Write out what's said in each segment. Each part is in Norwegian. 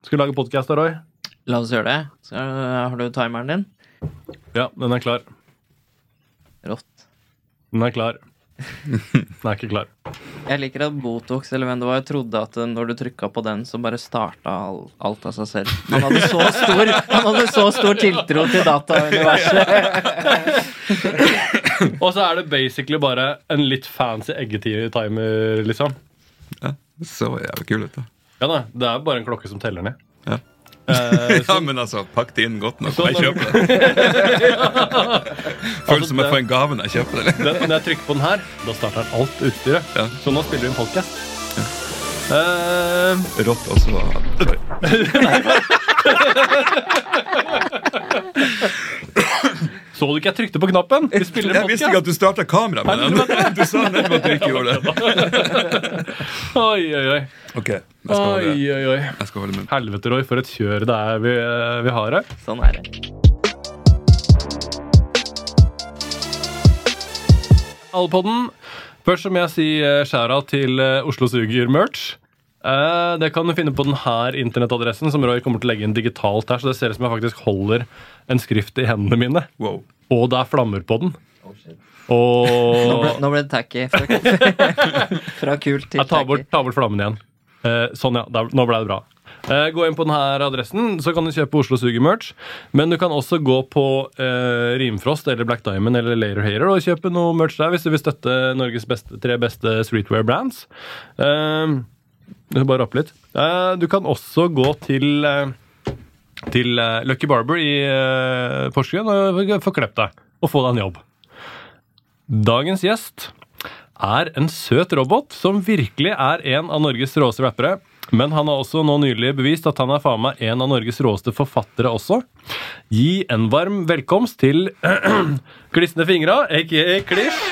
Skal vi lage podcast da, Roy? La oss gjøre det. Så, har du timeren din? Ja, den er klar. Rått. Den er klar. Den er ikke klar. Jeg liker at Botox, eller hvem det var, jeg trodde at når du trykket på den, så bare startet alt av seg selv. Han hadde så stor tiltro til datauniverset. Og så er det basically bare en litt fancy eggetid-timer, liksom. Ja, så jævlig kul ut da. Ja da, det er bare en klokke som teller ned. Ja. Ja, men altså, pakk det inn godt nok når jeg kjøper det. Føles som jeg får en gave når jeg kjøper det. Når jeg trykker på den her, da starter den alt utstyret. Ja. Så nå spiller vi en podcast. Rått også. Så du ikke jeg trykte på knappen? Vi spiller en Jeg visste podcast. ikke at du startet kamera med den. Du sa nettopp at du ikke gjorde det. Oi, oi, oi. Ok, jeg skal holde med. Helvete, Roy, for et kjør det er vi har her. Sånn er det. Allepodden. Først så må jeg si shout-out til Oslo Suger merch. Det kan du finne på denne internettadressen som Roy kommer til å legge inn digitalt her, så det ser ut som jeg faktisk holder en skrift i hendene mine. Wow. Og det er flammer på den. Og Nå ble det tacky. Fra kult til ta tacky. bort flammen igjen. Sånn, ja. Nå ble det bra. Gå inn på denne adressen, så kan du kjøpe Oslo Suger merch. Men du kan også gå på Rimfrost eller Black Diamond eller Later Hater og kjøpe noe merch der hvis du vil støtte Norges tre beste streetwear brands. Du kan bare rappe litt. Du kan også gå til Lucky Barber i Porsgrunn og få klept deg og få deg en jobb. Dagens gjest er en søt robot som virkelig er en av Norges råeste rappere, men han har også nå nylig bevist at han er faen meg en av Norges råeste forfattere også. Gi en varm velkomst til Klissende Fingre, a.k.a. Kliss.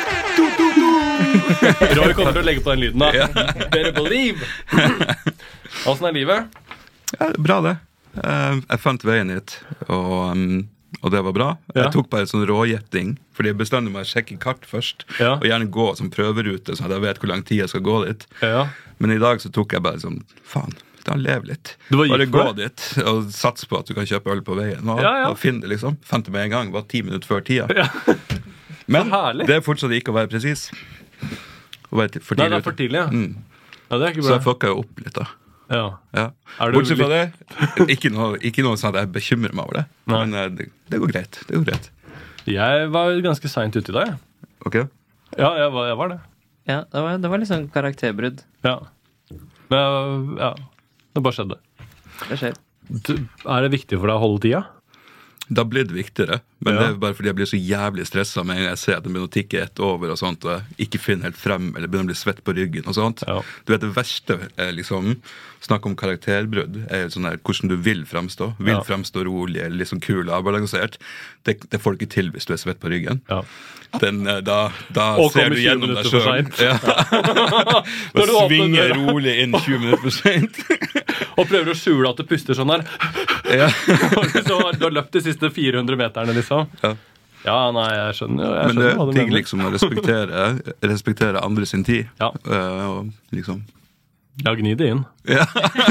Roy kommer til å legge på den lyden da. Better believe. Hvordan er livet? Ja, bra det. Jeg fant veien hit, og det var bra. Ja. Jeg tok bare en sånn rågjetting, fordi jeg bestandig må sjekke kart først, Ja. og gjerne gå som prøverute, så at jeg vet hvor lang tid jeg skal gå dit. Ja. Men i dag så tok jeg bare sånn, faen, da lever litt. Du bare Bare gikk gå for dit, og sats på at du kan kjøpe øl på veien. Og, Ja, ja. og finn det liksom. Fant det med en gang, var 10 minutter før tida. Ja. Men Så herlig. det er fortsatt ikke å være presis. Å være for Nei, tidlig det er for ute. tidlig, ja. Ja, det er ikke Så bra. jeg fucka jo opp litt da. Ja. Ja. Er du Bortsett fra det, ikke noe sånn at jeg bekymrer meg over det. Nei. Men det går greit. Det går greit. Jeg var ganske sent ute i dag. Ok? Ja, jeg var det. Ja, det var litt sånn karakterbrudd. Ja. Men, ja. Det bare skjedde. Det skjer. Er det viktig for deg å holde tida? Det har blitt viktigere, men Ja. det er bare fordi jeg blir så jævlig stresset med en gang jeg ser at det begynner å tikke ett over og sånt, og jeg ikke finner helt frem, eller begynner å bli svett på ryggen og sånt. Ja. Du vet, det verste er liksom, snakk om karakterbrudd, er sånn her, hvordan du vil fremstå. Vil Ja. fremstå rolig, eller liksom kul og avbalansert. Det får du ikke til hvis du er svett på ryggen. Ja. Da Og ser kommer du 20 gjennom deg minutter for selv. sent. Ja. Når du Og åpner svinger døra. rolig inn 20 minutter for sent. Og prøver å skjule at du puster sånn her. Ja. Så du har løpt de siste 400 meterne, liksom. Ja. Ja, nei, jeg skjønner jo. Men det hva er du ting mener. liksom å respektere andre sin tid. Ja. Og liksom Ja, gni det inn. Ja.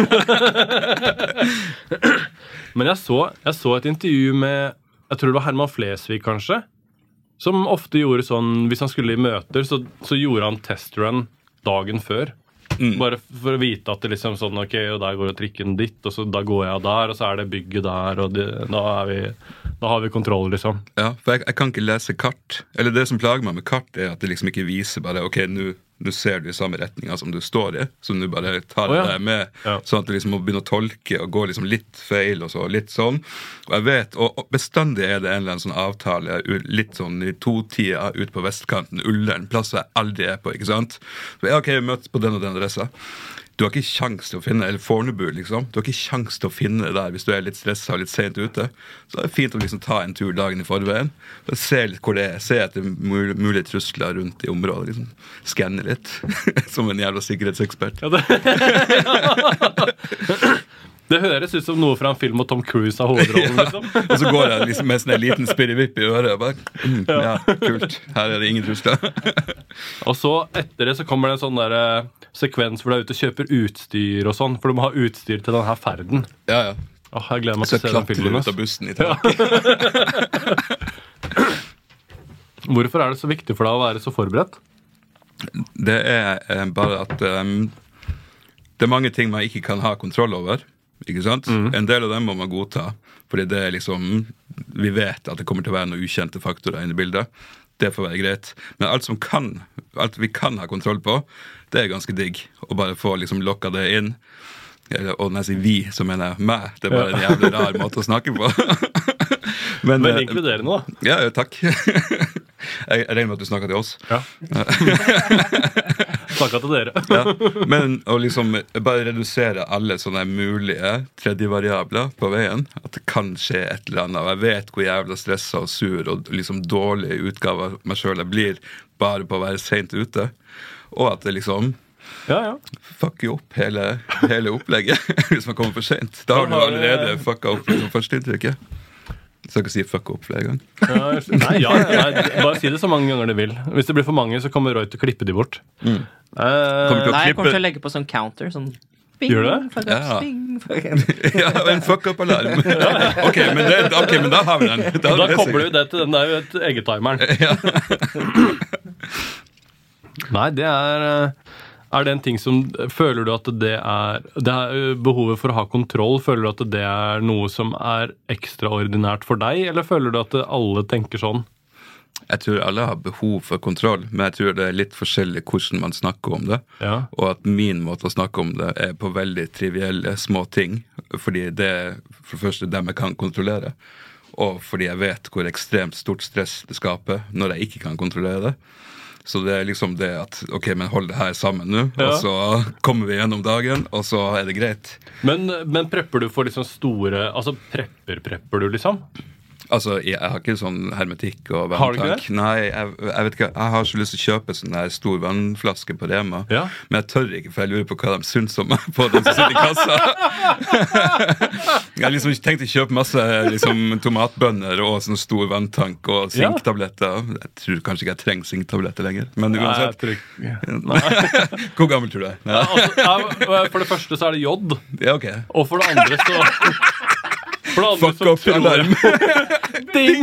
Men jeg så et intervju med, jeg tror det var Herman Flesvig kanskje, som ofte gjorde sånn, hvis han skulle i møter, så gjorde han testrun dagen før. Bare for å vite at det liksom sånn, ok, og der går trikken ditt, og så da går jeg der, og så er det bygget der, og da har vi kontroll, liksom. Ja, for jeg kan ikke lese kart. Eller det som plager meg med kart er at det liksom ikke viser bare, ok, nå ser du i samme retninga som du står i, så du bare tar Å, ja. deg med, Ja. sånn at du liksom må begynne å tolke og gå liksom litt feil og så litt sånn. Og jeg vet, og bestandig er det en eller annen sånn avtale litt sånn i 2-tida ut på vestkanten, Ullern, plass jeg aldri er på, ikke sant? Så ok, vi møtes på den og den adressa. Du har ikke sjans til å finne, eller Fornebu liksom, du har ikke sjans til å finne det der hvis du er litt stresset og litt sent ute. Så det er fint å liksom ta en tur dagen i forveien, og se litt hvor det er, se etter mulige trusler rundt i området, liksom skanne litt, som en jævla sikkerhetsekspert. Ja, det. Det høres ut som noe fra en film og Tom Cruise har hovedrollen, liksom. Og så går jeg liksom med sånn en liten spirrevipp i øret og bare, ja, kult, her er det ingen trusler. Og så etter det så kommer det en sånn der sekvens hvor du er ute og kjøper utstyr og sånn, for du må ha utstyr til denne ferden. Ja. Jeg gleder meg Så til å se den klatrer filmen. ut av bussen i tak. Hvorfor er det så viktig for deg å være så forberedt? Det er bare at det er mange ting man ikke kan ha kontroll over, ikke sant? En del av dem må man godta, fordi det er liksom, vi vet at det kommer til å være noen ukjente faktorer inne i bildet. Det får være greit. Men alt vi kan ha kontroll på, det er ganske digg. Å bare få liksom lokka det inn. Og når jeg sier vi, så mener jeg meg. Det er bare en jævlig rar måte å snakke på. Men inkluderende, da. Ja, takk. Jeg regner med at du snakker til oss. Ja. Snakket til dere. Ja, men å liksom bare redusere alle sånne mulige tredje variabler på veien, at det kan skje et eller annet, og jeg vet hvor jævla stresset og sur og liksom dårlig utgave av meg selv jeg blir bare på å være sent ute, og at det liksom fucker opp hele opplegget hvis man kommer for sent. Da har du allerede fucka opp liksom førsteinntrykket. Så jeg kan si fuck opp flere ganger. Nei, bare si det så mange ganger du vil. Hvis det blir for mange, så kommer Roy til å klippe de bort. Nei, jeg kommer til å legge på sånn counter. Sånn bing, gjør du det? Fuck up, Ja. bing, fuck up. Ja, en fuck up-alarm. Ok, men da har vi den. Da kobler vi det til den der eget-timeren. Nei, det er det en ting som, føler du at det er behovet for å ha kontroll, føler du at det er noe som er ekstraordinært for deg, eller føler du at alle tenker sånn? Jeg tror alle har behov for kontroll, men jeg tror det er litt forskjellig hvordan man snakker om det. Ja. Og at min måte å snakke om det er på veldig trivielle små ting, fordi det er for det første dem jeg kan kontrollere, og fordi jeg vet hvor ekstremt stort stress det skaper når jeg ikke kan kontrollere det. Så det er liksom det at, ok, men hold det her sammen nå, og så kommer vi gjennom dagen, og så er det greit. Men prepper du for liksom store, altså prepper du liksom? Altså, jeg har ikke sånn hermetikk og Har du ikke vanntank. Nei, jeg vet ikke, jeg har så lyst til å kjøpe sånn der stor vannflaske på Rema, men jeg tør ikke, for jeg lurer på hva de syns om meg på den som sitter i kassa. Jeg har liksom tenkt å kjøpe masse liksom, tomatbønner og sånn stor vanntank og zinktabletter. Jeg tror kanskje ikke jeg trenger zinktabletter lenger, men uansett. Hvor gammel tror du det? Ja, altså, for det første så er det jod, Ja, ok. og for det andre så... Fuck up alarm. Ding!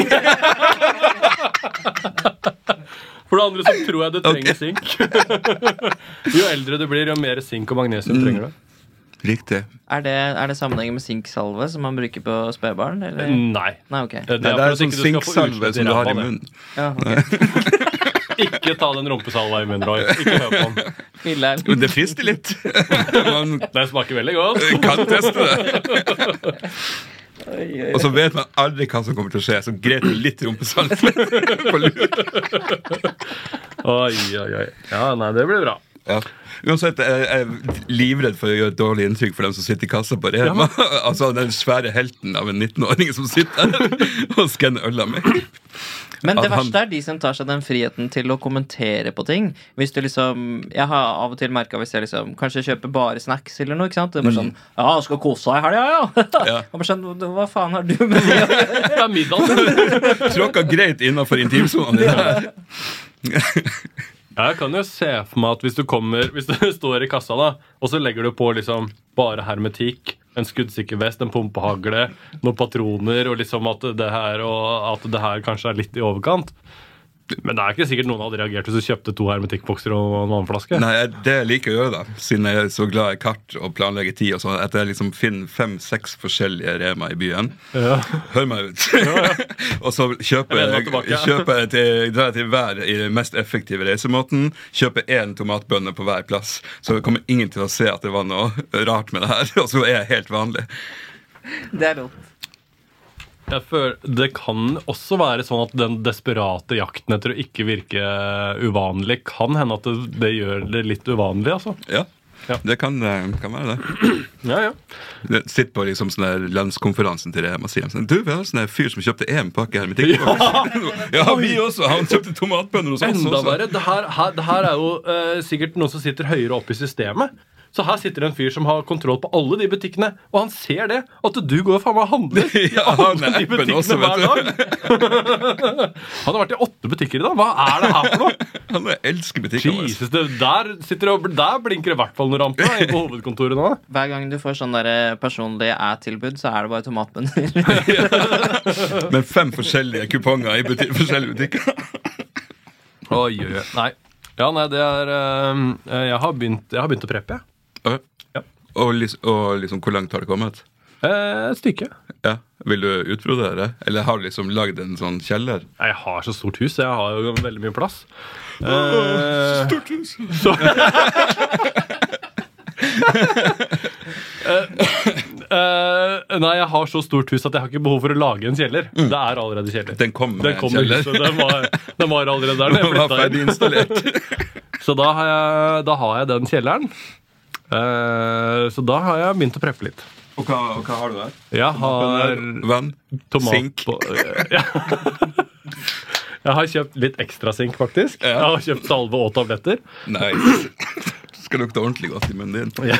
For det andre så tror jeg du trenger zink. Jo eldre du blir, jo mer zink og magnesium trenger du. Riktig. Er det sammenhengen med zinksalve som man bruker på spedbarn? Eller? Nei. Nei, ok. Det er sånn zinksalve som du har i munnen. Ja, ok. Ikke ta den rumpesalva i munnen, Roy. Ikke hør på den. Filler'n. Men det frister litt. Man Den smaker veldig godt. kan teste det. Og så vet man aldri hva som kommer til å skje. Så greit litt rumpesalt på lur. Oi. Ja, nei, det blir bra. Ja. Uansett, jeg er livredd for å gjøre et dårlig inntrykk for dem som sitter i kassa på Rema. Altså den svære helten av en 19-åring som sitter der og skanner øl av meg. Men det verste er de som tar seg den friheten til å kommentere på ting. Hvis du liksom, jeg har av og til merket hvis jeg liksom kanskje kjøper bare snacks eller noe, ikke sant? Det er bare sånn, ja, skal kose deg her, ja. Og bare sånn, hva faen har du med det å gjøre? Det er middag. Tråkka greit innenfor intimsonen din her. Jeg kan jo se for meg at hvis du står i kassa da, og så legger du på liksom bare hermetikk, en skuddsikker vest, en pumpehagle, noen patroner, og liksom at det her kanskje er litt i overkant. Men det er ikke sikkert noen hadde reagert hvis du kjøpte 2 hermetikkbokser og en vannflaske. Nei, det jeg liker å gjøre da, siden jeg er så glad i kart og planlegger tid og sånn, at jeg liksom finner 5-6 forskjellige Rema i byen. Ja. Hør meg ut. Og så drar jeg til hver i den mest effektive reisemåten, kjøper 1 tomatbønne på hver plass, så det kommer ingen til å se at det var noe rart med det her, og så er jeg helt vanlig. Det er rått. Jeg føler, det kan også være sånn at den desperate jakten etter å ikke virke uvanlig kan hende at det gjør det litt uvanlig, altså. Ja, det kan være det. Ja. Sitt på liksom sånn der landskonferansen til Rema og sier sånn, du, vi har en sånn fyr som kjøpte 1 pakke hermetikk. Ja, vi også. Han kjøpte tomatbønner hos oss også. Enda verre. Det her er jo sikkert noen som sitter høyere opp i systemet, Så her sitter det en fyr som har kontroll på alle de butikkene, og han ser det, at du går faen meg og handler Ja, han er de appen butikkene også, hver dag. Han har vært i 8 butikker i dag. Hva er det her for noe? Han elsker butikken vår. Jesus, der blinker det i hvert fall noen ramper da, på hovedkontoret nå. Hver gang du får sånn der personlig tilbud, så er det bare tomatbønner. Men 5 forskjellige kuponger i forskjellige butikker. Oi. Nei. Ja, nei, det er jeg har begynt å preppe, jeg. Okay. Ja. Og liksom, hvor langt har det kommet? Et stykke. Ja. Vil du utbrodere? Eller har du liksom lagd en sånn kjeller? Nei, jeg har så stort hus, jeg har jo veldig mye plass. Stort hus! Nei, jeg har så stort hus at jeg har ikke behov for å lage en kjeller. Det er allerede kjeller. Den kom med en kjeller. Så den var allerede der. Den var ferdig installert. Så da har jeg den kjelleren. Så da har jeg begynt å preppe litt. Og hva har du der? Jeg har vann, sink. Jeg har kjøpt litt ekstra sink, faktisk. Ja. Jeg har kjøpt salve og tabletter. Nei. Skal lukte ordentlig godt i munnen din. Ja.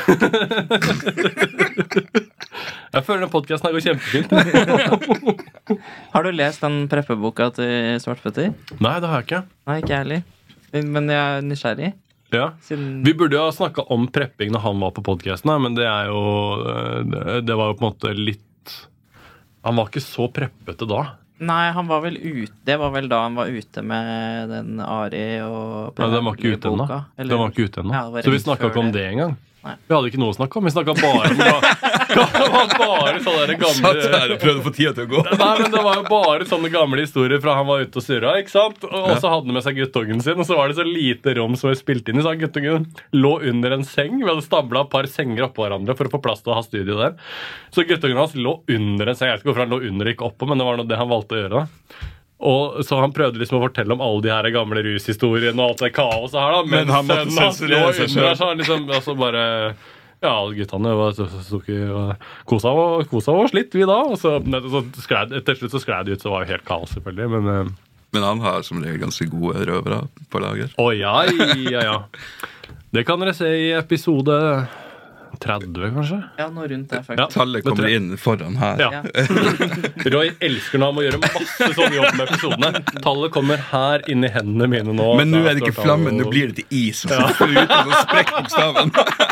Jeg føler den podcasten her går kjempefint. Har du lest den preppeboka til Svartføtter? Nei, det har jeg ikke. Nei, ikke jeg heller. Men jeg er nysgjerrig. Ja. Vi burde jo ha snakket om prepping når han var på podcasten, men det er jo det var jo på en måte litt. Han var ikke så preppete da. Nei, han var vel ute. Det var vel da han var ute med den Ari og Nei, den var ikke ute ennå. Den var ikke ute ennå. Ja, så vi snakket ikke om det engang. Nei. Vi hadde ikke noe å snakke om. Vi snakket bare om bare sånne der gamle Satt her og prøvde å få tida til å gå. Nei, men det var jo bare sånne gamle historier fra han var ute og surra, ikke sant? Og så hadde han med seg guttungen sin, og så var det så lite rom som var spilt inn i, så han guttungen lå under en seng. Vi hadde stablet et par senger oppå hverandre for å få plass til å ha studio der. Så guttungen hans lå under en seng. Jeg vet ikke hvorfor han lå under og ikke oppå, men det var det han valgte å gjøre da. Og så han prøvde liksom å fortelle om alle de her gamle rushistoriene og alt det kaoset her da. Men han måtte sensurere seg selv. Så han liksom, altså bare... Ja, guttene kosa var slitt vi da. Og så til slutt så skled det ut, så var det helt kaos selvfølgelig. Men han har som regel ganske gode røvere på lager. Ja. Det kan dere se i episode 30, kanskje? Ja, noe rundt der faktisk. Ja, tallet kommer inn foran her. Ja. Roy elsker når han må gjøre masse sånn jobb med episodene. Tallet kommer her inn i hendene mine nå. Men nå er det ikke flammen, nå blir det til is. Og så får du ut og så sprekker bokstaven.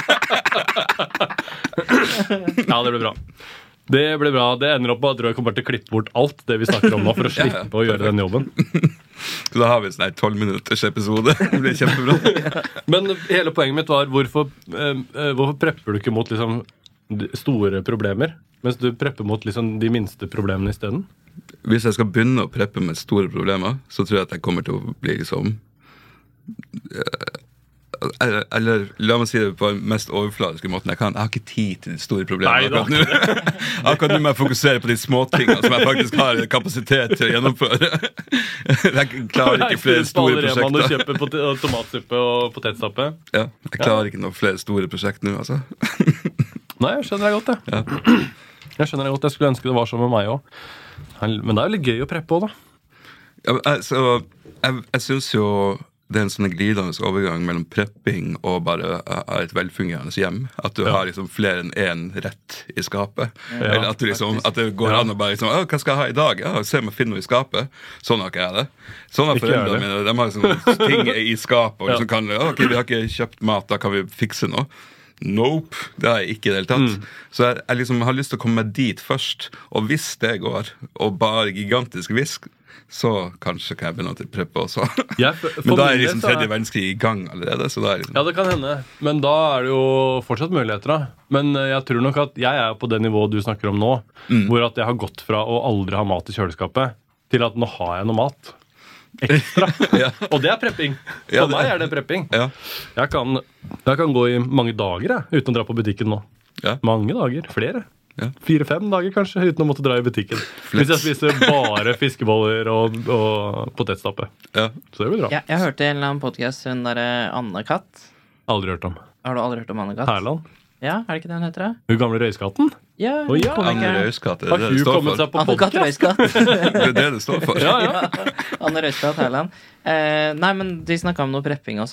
Ja, det blir bra. Det blir bra. Det ender opp med at Roy kommer til å klippe bort alt det vi snakker om nå for å slippe å gjøre den jobben. Så da har vi en sånn 12 minutters episode. Det blir kjempebra. Men hele poenget mitt var hvorfor prepper du ikke mot liksom store problemer, mens du prepper mot liksom de minste problemene i stedet? Hvis jeg skal begynne å preppe med store problemer, så tror jeg at jeg kommer til å bli liksom eller la meg si det på den mest overfladiske måten jeg kan. Jeg har ikke tid til de store problemene akkurat nå. Akkurat nå må jeg fokusere på de småtingene som jeg faktisk har kapasitet til å gjennomføre. Jeg klarer ikke flere store prosjekter. Du kjøper tomatsuppe og potetstappe. Ja, jeg klarer ikke noen flere store prosjekter nå, altså. Nei, jeg skjønner det godt, det. Ja. Jeg skjønner det godt, jeg skulle ønske det var sånn med meg også. Men det er jo litt gøy å preppe også, da. Ja, altså, jeg synes jo det er en sånn glidende overgang mellom prepping og bare et velfungerende hjem. At du har liksom flere enn én rett i skapet. Eller at, at det går an å bare liksom, hva skal jeg ha i dag? Ja, se om jeg finner noe i skapet. Sånn har ikke jeg det. Sånn har foreldrene mine. De har liksom ting i skapet. Og liksom kan, ok, vi har ikke kjøpt mat, da kan vi fikse noe. Nope, det har jeg ikke i det hele tatt. Så jeg liksom har lyst til å komme meg dit først. Og hvis det går, og bare gigantisk visk, så kanskje kan jeg begynne å preppe også. Men da er liksom tredje verdenskrig i gang allerede. Så da er liksom... Ja, det kan hende. Men da er det jo fortsatt muligheter da. Men jeg tror nok at jeg er på det nivået du snakker om nå, hvor at jeg har gått fra å aldri ha mat i kjøleskapet, til at nå har jeg noe mat. Ekstra. Og det er prepping. For meg er det prepping. Jeg kan gå i mange dager uten å dra på butikken nå. Mange dager, flere. 4-5 dager kanskje, uten å måtte dra i butikken. Hvis jeg spiser bare fiskeboller og potetstappe. Så det blir bra. Jeg hørte i en eller annen podcast hun der Anne-Katt. Aldri hørt om. Har du aldri hørt om Anne-Katt? Herland? Ja, er det ikke det hun heter da? Hun gamle røyskatten? Ja, Anne Røyskatt, det er det det står for. Anne-Katt Røyskatt. Det er det det står for. Anne Røyskatt Herland. Nei, men de snakket om noe prepping og sånn.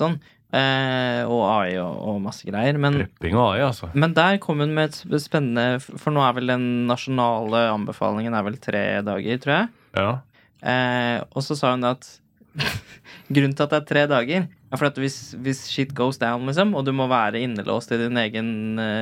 Og AI og masse greier. Prepping og AI, altså. Men der kom hun med et spennende. For nå er vel den nasjonale anbefalingen er vel 3 dager, tror jeg. Ja. Og så sa hun at grunnen til at det er 3 dager er for at hvis shit goes down, liksom, og du må være innelåst i din egen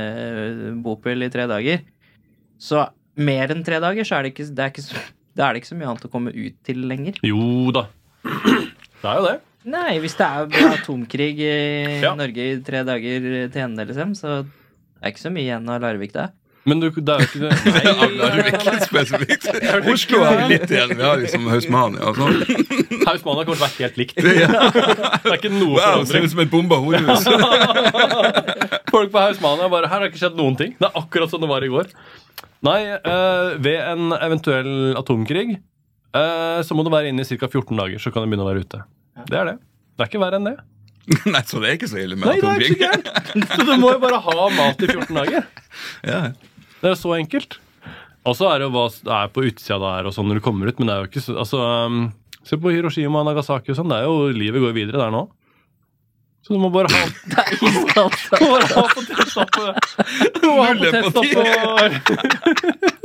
bopel i 3 dager, så mer enn 3 dager, så er det ikke så mye annet å komme ut til lenger. Jo da. Det er jo det. Nei, hvis det er atomkrig i Norge i 3 dager til ende, liksom, så det er ikke så mye igjen av Larvik det. Men det er jo ikke det. Nei, Larvik spesifikt. Oslo har vi litt igjen. Vi har liksom Hausmania og sånn. Hausmania kommer til å være helt likt. Det er ikke noe forandring. Ser ut som et bomba horehus. Folk på Hausmania bare, her har ikke skjedd noen ting. Det er akkurat som det var i går. Nei, ved en eventuell atomkrig, så må du være inne i ca. 14 dager, så kan du begynne å være ute. Det er det. Det er ikke verre enn det. Nei, så det er ikke så ille med atomkrig. Nei, det er ikke så gærent. Så du må jo bare ha mat i 14 dager. Ja. Det er jo så enkelt. Og så er det jo hva det er på utsida der og sånn når du kommer ut, men det er jo ikke så, altså, se på Hiroshima og Nagasaki og sånn, det er jo, livet går videre der nå. Så du må bare ha det er iskaldt. Du må bare ha potetstappe. Du må ha potetstappe.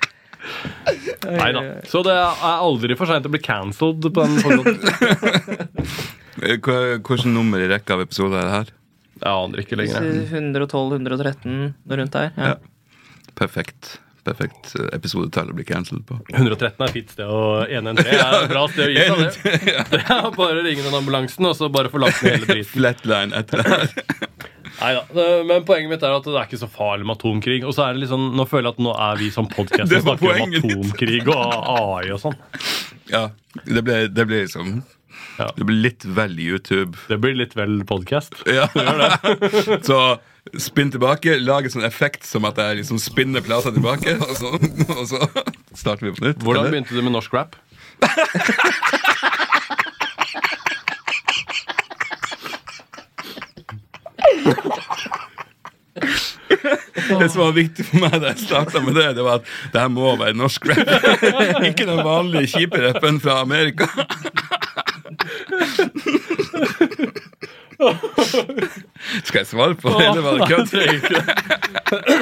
Neida. Så det er aldri for sent å bli cancelled på den forholdet. Hvilken nummer i rekka av episoder er det her? Jeg aner ikke lenger. 112, 113, noe rundt der. Ja. Perfekt episodetall å bli cancelled på. 113 er fint sted, og 113 er bra sted å gi seg det. Det er bare å ringe den ambulansen, og så bare forlate den hele driten. Flatline etter det her. Neida, men poenget mitt er at det er ikke så farlig med atomkrig. Og så er det liksom, nå føler jeg at nå er vi som podcast og snakker om atomkrig og AI og sånn. Ja, det ble liksom det blir litt vel YouTube. Det blir litt vel podcast. Ja, det gjør det. Så spinn tilbake, lag en sånn effekt som at jeg liksom spinner plata tilbake, og så starter vi på nytt. Hvordan begynte du med norsk rap? Det som var viktig for meg da jeg startet med det var at det her må være norsk rap. Ikke den vanlige kjipe rappen fra Amerika. Skal jeg svare på det? Eller var det kødd?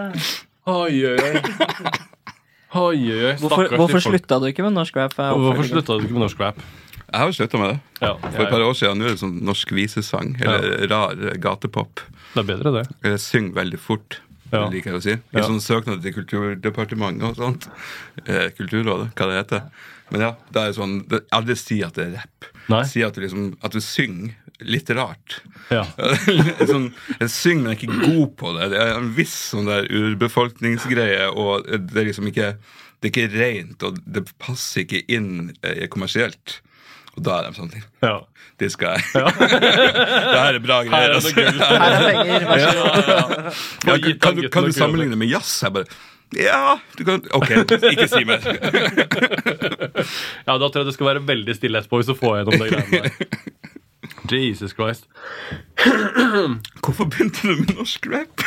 Hvorfor slutta du ikke med norsk rap? Jeg har sluttet med det. For et par år siden. Nå er det sånn norsk visesang. Eller rar gatepop. Det er bedre det. Jeg synger veldig fort. Liker jeg å si. I sånn søknad til Kulturdepartementet og sånt. Kulturrådet, hva det heter. Men ja, det er sånn, aldri si at det er rap. Si at du synger litt rart. Sånn, jeg synger, men jeg er ikke god på det. Det er en viss sånn der urbefolkningsgreie, og det er liksom ikke, det er ikke rent, og det passer ikke inn kommersielt. Og da er de sånn, det skal jeg. Det her er bra greier. Her er det gull. Her er penger, vær så god. Kan du sammenligne med jazz? Jeg bare, ja, du kan, ok, ikke si mer. Ja, da tror jeg det skal være veldig stille etterpå hvis du får gjennom det greiene der. Jesus Christ. Hvorfor begynte du med norsk rap?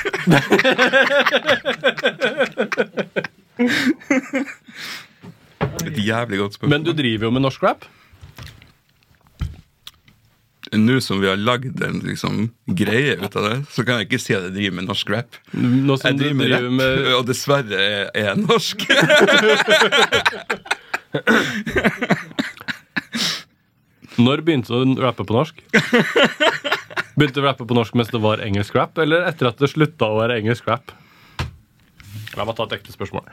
Et jævlig godt spørsmål. Men du driver jo med norsk rap? Nå som vi har lagd en liksom, greie ut av det, så kan jeg ikke si at jeg driver med norsk rap. Jeg driver med rap, og dessverre er jeg norsk. Når begynte du å rappe på norsk? Begynte du å rappe på norsk mens det var engelsk rap, eller etter at det sluttet å være engelsk rap? La meg ta et ekte spørsmål.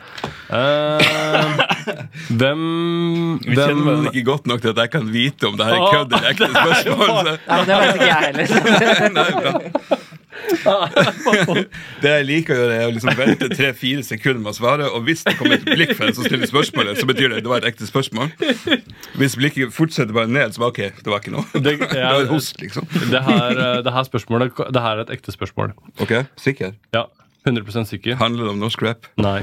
Vi kjenner meg ikke godt nok til at jeg kan vite om det her er kødd eller ekte spørsmål. Ja, det vet ikke jeg heller. Nei, bra. Det jeg liker å gjøre er å liksom vente 3-4 sekunder med å svare, og hvis det kommer et blikk fra en som stiller spørsmålet, så betyr det var et ekte spørsmål. Hvis blikket fortsetter bare ned, så var ok, det var ikke noe. Det var et host, liksom. Det her spørsmålet, det her er et ekte spørsmål. Ok, sikker? Ja. 100% sikker. Handler det om norsk rap? Nei.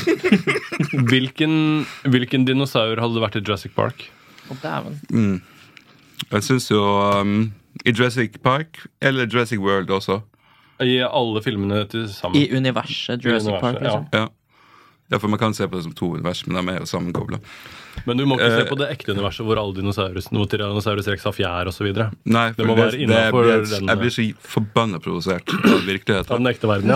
Hvilken dinosaur hadde vært i Jurassic Park? Jeg synes jo i Jurassic Park eller Jurassic World også. I alle filmene til sammen. I universet Jurassic Park, liksom. Ja. Ja, for man kan se på det som to univers, men de jo sammenkoblet. Men du må ikke se på det ekte universet hvor alle dinosaurusene, hvor Tyrannosaurus Rex har fjær og så videre. Nei, det må være innenfor den. Jeg blir så forbannet provosert av virkeligheten. Av den ekte verden,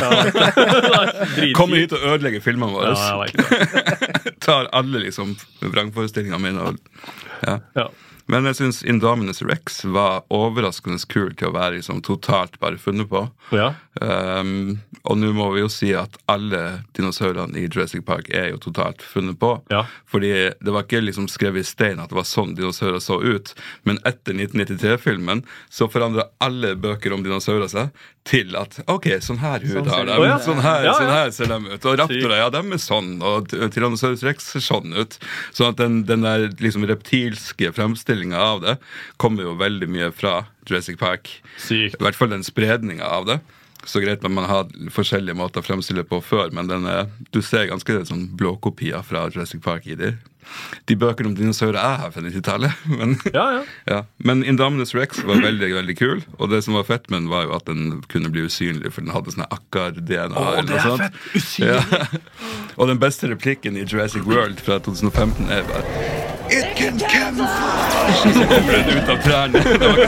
ja. Kommer hit og ødelegger filmene våre. Ja, jeg vet det. Tar alle liksom vrangforestillingene mine. Ja. Men jeg synes Indominus Rex var overraskende kul til å være liksom totalt bare funnet på. Ja. Og nå må vi jo si at alle dinosaurene i Jurassic Park jo totalt funnet på. Ja. Fordi det var ikke liksom skrevet i stein at det var sånn dinosaurer så ut. Men etter 1993-filmen så forandret alle bøker om dinosaurer seg til at ok, sånn her hud har de, sånn her ser de ut. Og raptorer, ja, de sånn. Og Tyrannosaurus Rex ser sånn ut. Sånn at den der liksom reptilske fremstillingen av det kommer jo veldig mye fra Jurassic Park. Sykt. I hvert fall den spredningen av det. Så greit at man har forskjellige måter å fremstille på før, men du ser ganske sånn blåkopier fra Jurassic Park i de bøkene om dinosaurer her fra 90-tallet. Men, ja. Men Indominus Rex var veldig, veldig kul, og det som var fett med den var jo at den kunne bli usynlig, for den hadde sånne akkar-DNA. Det fett! Usynlig! Ja. Og den beste replikken i Jurassic World fra 2015 bare It can camouflage! Så kommer den ut av trærne. Det var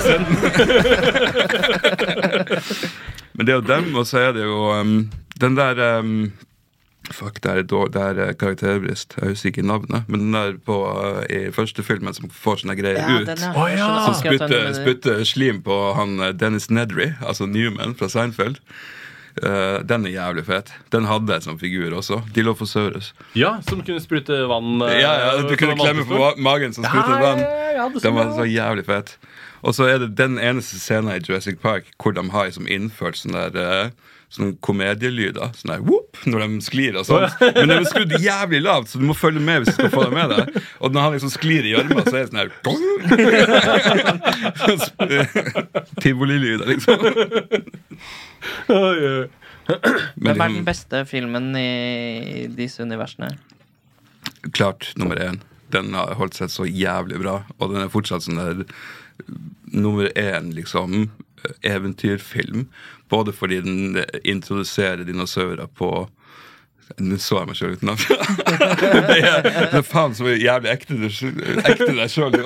ikke sett. Men det jo dem, og så det jo den der fuck, det karakterbrist. Jeg husker ikke navnet, men den der i første filmen som får sånne greier ut. Som spytter slim på han Dennis Nedry, altså Newman fra Seinfeld. Den jævlig fet. Den hadde jeg som figur også. Dilophosaurus. Ja, som kunne sprute vann. Ja, du kunne klemme på magen som sprutet vann. Den var så jævlig fet. Og så det den eneste scenen i Jurassic Park hvor de har liksom innført sånne komedielyder, sånn der whoop, når de sklir og sånt. Men de skrudd jævlig lavt, så du må følge med hvis du skal få det med deg. Og når han liksom sklir i hjørnet, så det sånn her tivolilyder, liksom. Hvem den beste filmen i disse universene? Klart, nummer 1. Den har holdt seg så jævlig bra, og den fortsatt sånn der nummer 1 liksom eventyrfilm, både fordi den introduserer dinosaurer på nå så jeg meg selv uten navn. Det faen så jævlig ekte deg selv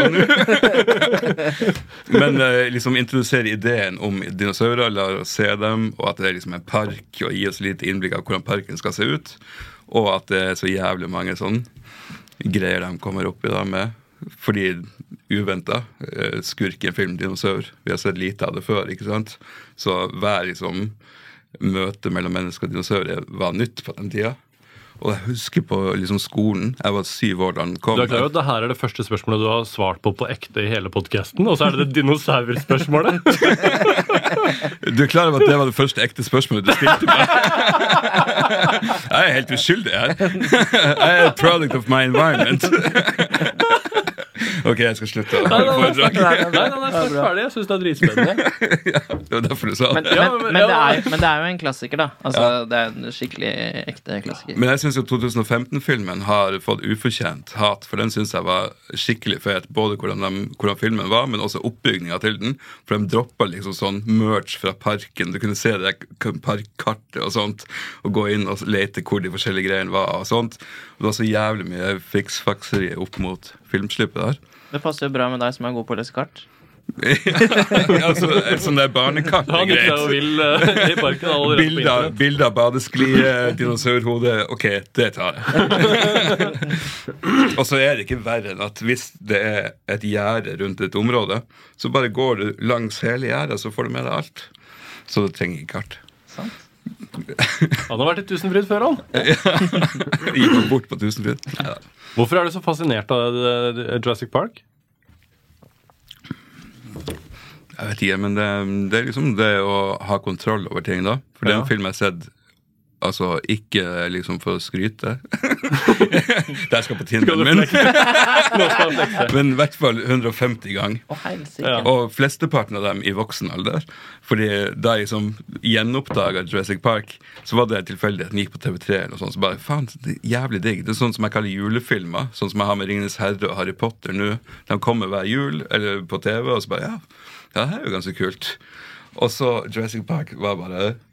men liksom introdusere ideen om dinosaurer, la oss se dem, og at det liksom en park, og gi oss litt innblikk av hvordan parken skal se ut, og at det så jævlig mange sånn greier de kommer opp i da med, fordi uventet skurk i en film dinosaur. Vi har sett lite av det før, ikke sant? Så hver liksom møte mellom mennesker og dinosaurer var nytt på den tida. Og jeg husker på liksom skolen, jeg var 7 år da den kom. Du klar over at det her det første spørsmålet du har svart på ekte i hele podcasten, og så det dinosaurspørsmålet? Du klar over at det var det første ekte spørsmålet du stilte meg? Jeg helt uskyldig her. Jeg a product of my environment. Ok, jeg skal slutte å foredrag. Nei, ferdig. Jeg synes det dritspennende. Ja, det var derfor du sa det. Men det jo en klassiker, da. Altså, det en skikkelig ekte klassiker. Men jeg synes jo 2015-filmen har fått ufortjent hat, for den synes jeg var skikkelig fet, både hvordan filmen var, men også oppbygningen til den. For de droppet liksom sånn merch fra parken. Du kunne se det parkkartet og sånt, og gå inn og lete hvor de forskjellige greiene var og sånt. Og det var så jævlig mye fiksfakseri opp mot filmslippet der. Det passer jo bra med deg som god på å lese kart. Altså, et sånn der barnekart Han gikk seg jo vill i parken allerede. Bilder av badesklie, dinosaurhode. Ok, det tar jeg. Og så det ikke verre enn at hvis det et gjerde rundt et område, så bare går du langs hele gjerdet, så får du med deg alt. Så du trenger ikke kart. Sant. Han har vært i Tusenfryd før, han. Gikk han bort på Tusenfryd? Neida. Hvorfor du så fascinert av Jurassic Park? Jeg vet ikke, men det liksom det å ha kontroll over ting da. For det en film jeg har sett, altså ikke liksom for å skryte. Der skal på Tinder min. Men i hvert fall 150 gang. Og flesteparten av dem i voksen alder. Fordi da jeg liksom gjenoppdaget Jurassic Park, så var det tilfeldig at den gikk på TV3 eller noe sånt. Så bare, faen, det jævlig digg. Det sånn som jeg kaller julefilmer. Sånn som jeg har med Ringenes Herre og Harry Potter nå. De kommer hver jul, eller på TV, og så bare, ja, det her jo ganske kult. Og så Jurassic Park var bare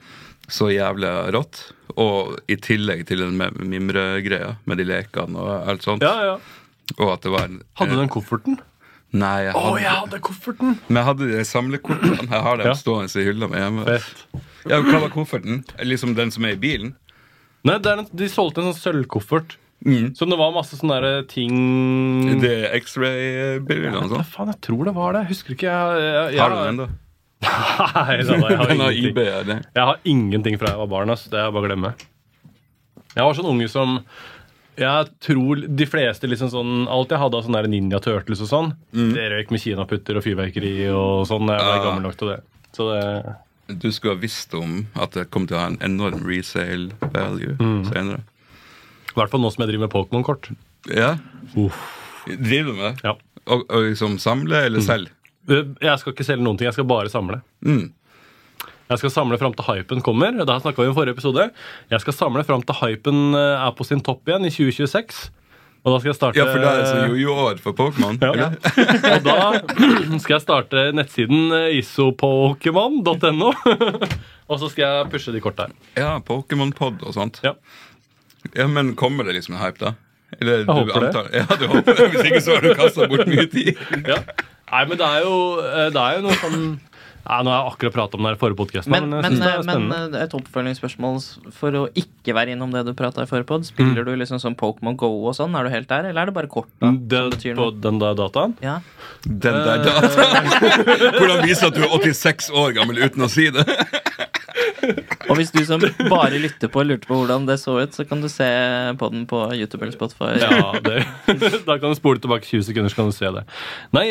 så jævlig rått. Og i tillegg til den mimregreia med de lekene og alt sånt. Ja. Og at det var Hadde du den kofferten? Nei, Jeg hadde kofferten! Men jeg hadde de samlekortene. Jeg har dem stående i hylla mi hjemme. Fett. Ja, hva var kofferten? Liksom den som i bilen? Nei, de solgte en sånn sølvkoffert. Så det var masse sånne der ting. Det er X-ray-bilder og sånn. Faen, jeg tror det var det. Jeg husker ikke. Har du den da? Nei, jeg har Den har ingenting. IB, det. Jeg har ingenting fra jeg var barn. Det er bare å glemme. Jeg var sånn unge som jeg tror de fleste liksom sånn alt jeg hadde av sånne der Ninja Turtles og sånn, det røyk med kinaputter og fyrverkeri og sånn. Jeg ble gammel nok til det. Så det Du skulle ha visst om at det kommer til å ha en enorm resale value senere. I hvert fall nå som jeg driver med Pokémon-kort. Ja? Driver du med det? Ja. Og liksom samle eller selge? Jeg skal ikke selge noen ting, jeg skal bare samle. Jeg skal samle fram til hypen kommer. Det snakket vi om i forrige episode. Jeg skal samle fram til hypen er på sin topp igjen i 2026. Og da skal jeg starte... Ja, for det er så jojo-år for Pokémon. Ja. Og da skal jeg starte nettsiden isopokemon.no. Og så skal jeg pushe de kortene. Ja, Pokémon-pod og sånt. Ja. Ja, men kommer det liksom en hype da? Eller, Jeg håper det. Ja, du håper det. Hvis ikke så har du kastet bort mye tid. Ja. Nei, men det er jo noe sånn... Ja, nå har jeg akkurat pratet om det her i forrige podcast. Men jeg synes det er spennende. Men et oppfølgingsspørsmål for å ikke være innom det du pratet i forrige pod. Spiller du liksom sånn Pokémon Go og sånn? Er du helt der, eller er det bare kort da? På den der dataen? Ja. Den der dataen. Hvordan viser at du er 86 år gammel uten å si det? Og hvis du som bare lytter på og lurte på hvordan det så ut, så kan du se på den på YouTube eller Spotify. Ja, da kan du spole tilbake 20 sekunder, så kan du se det. Nei,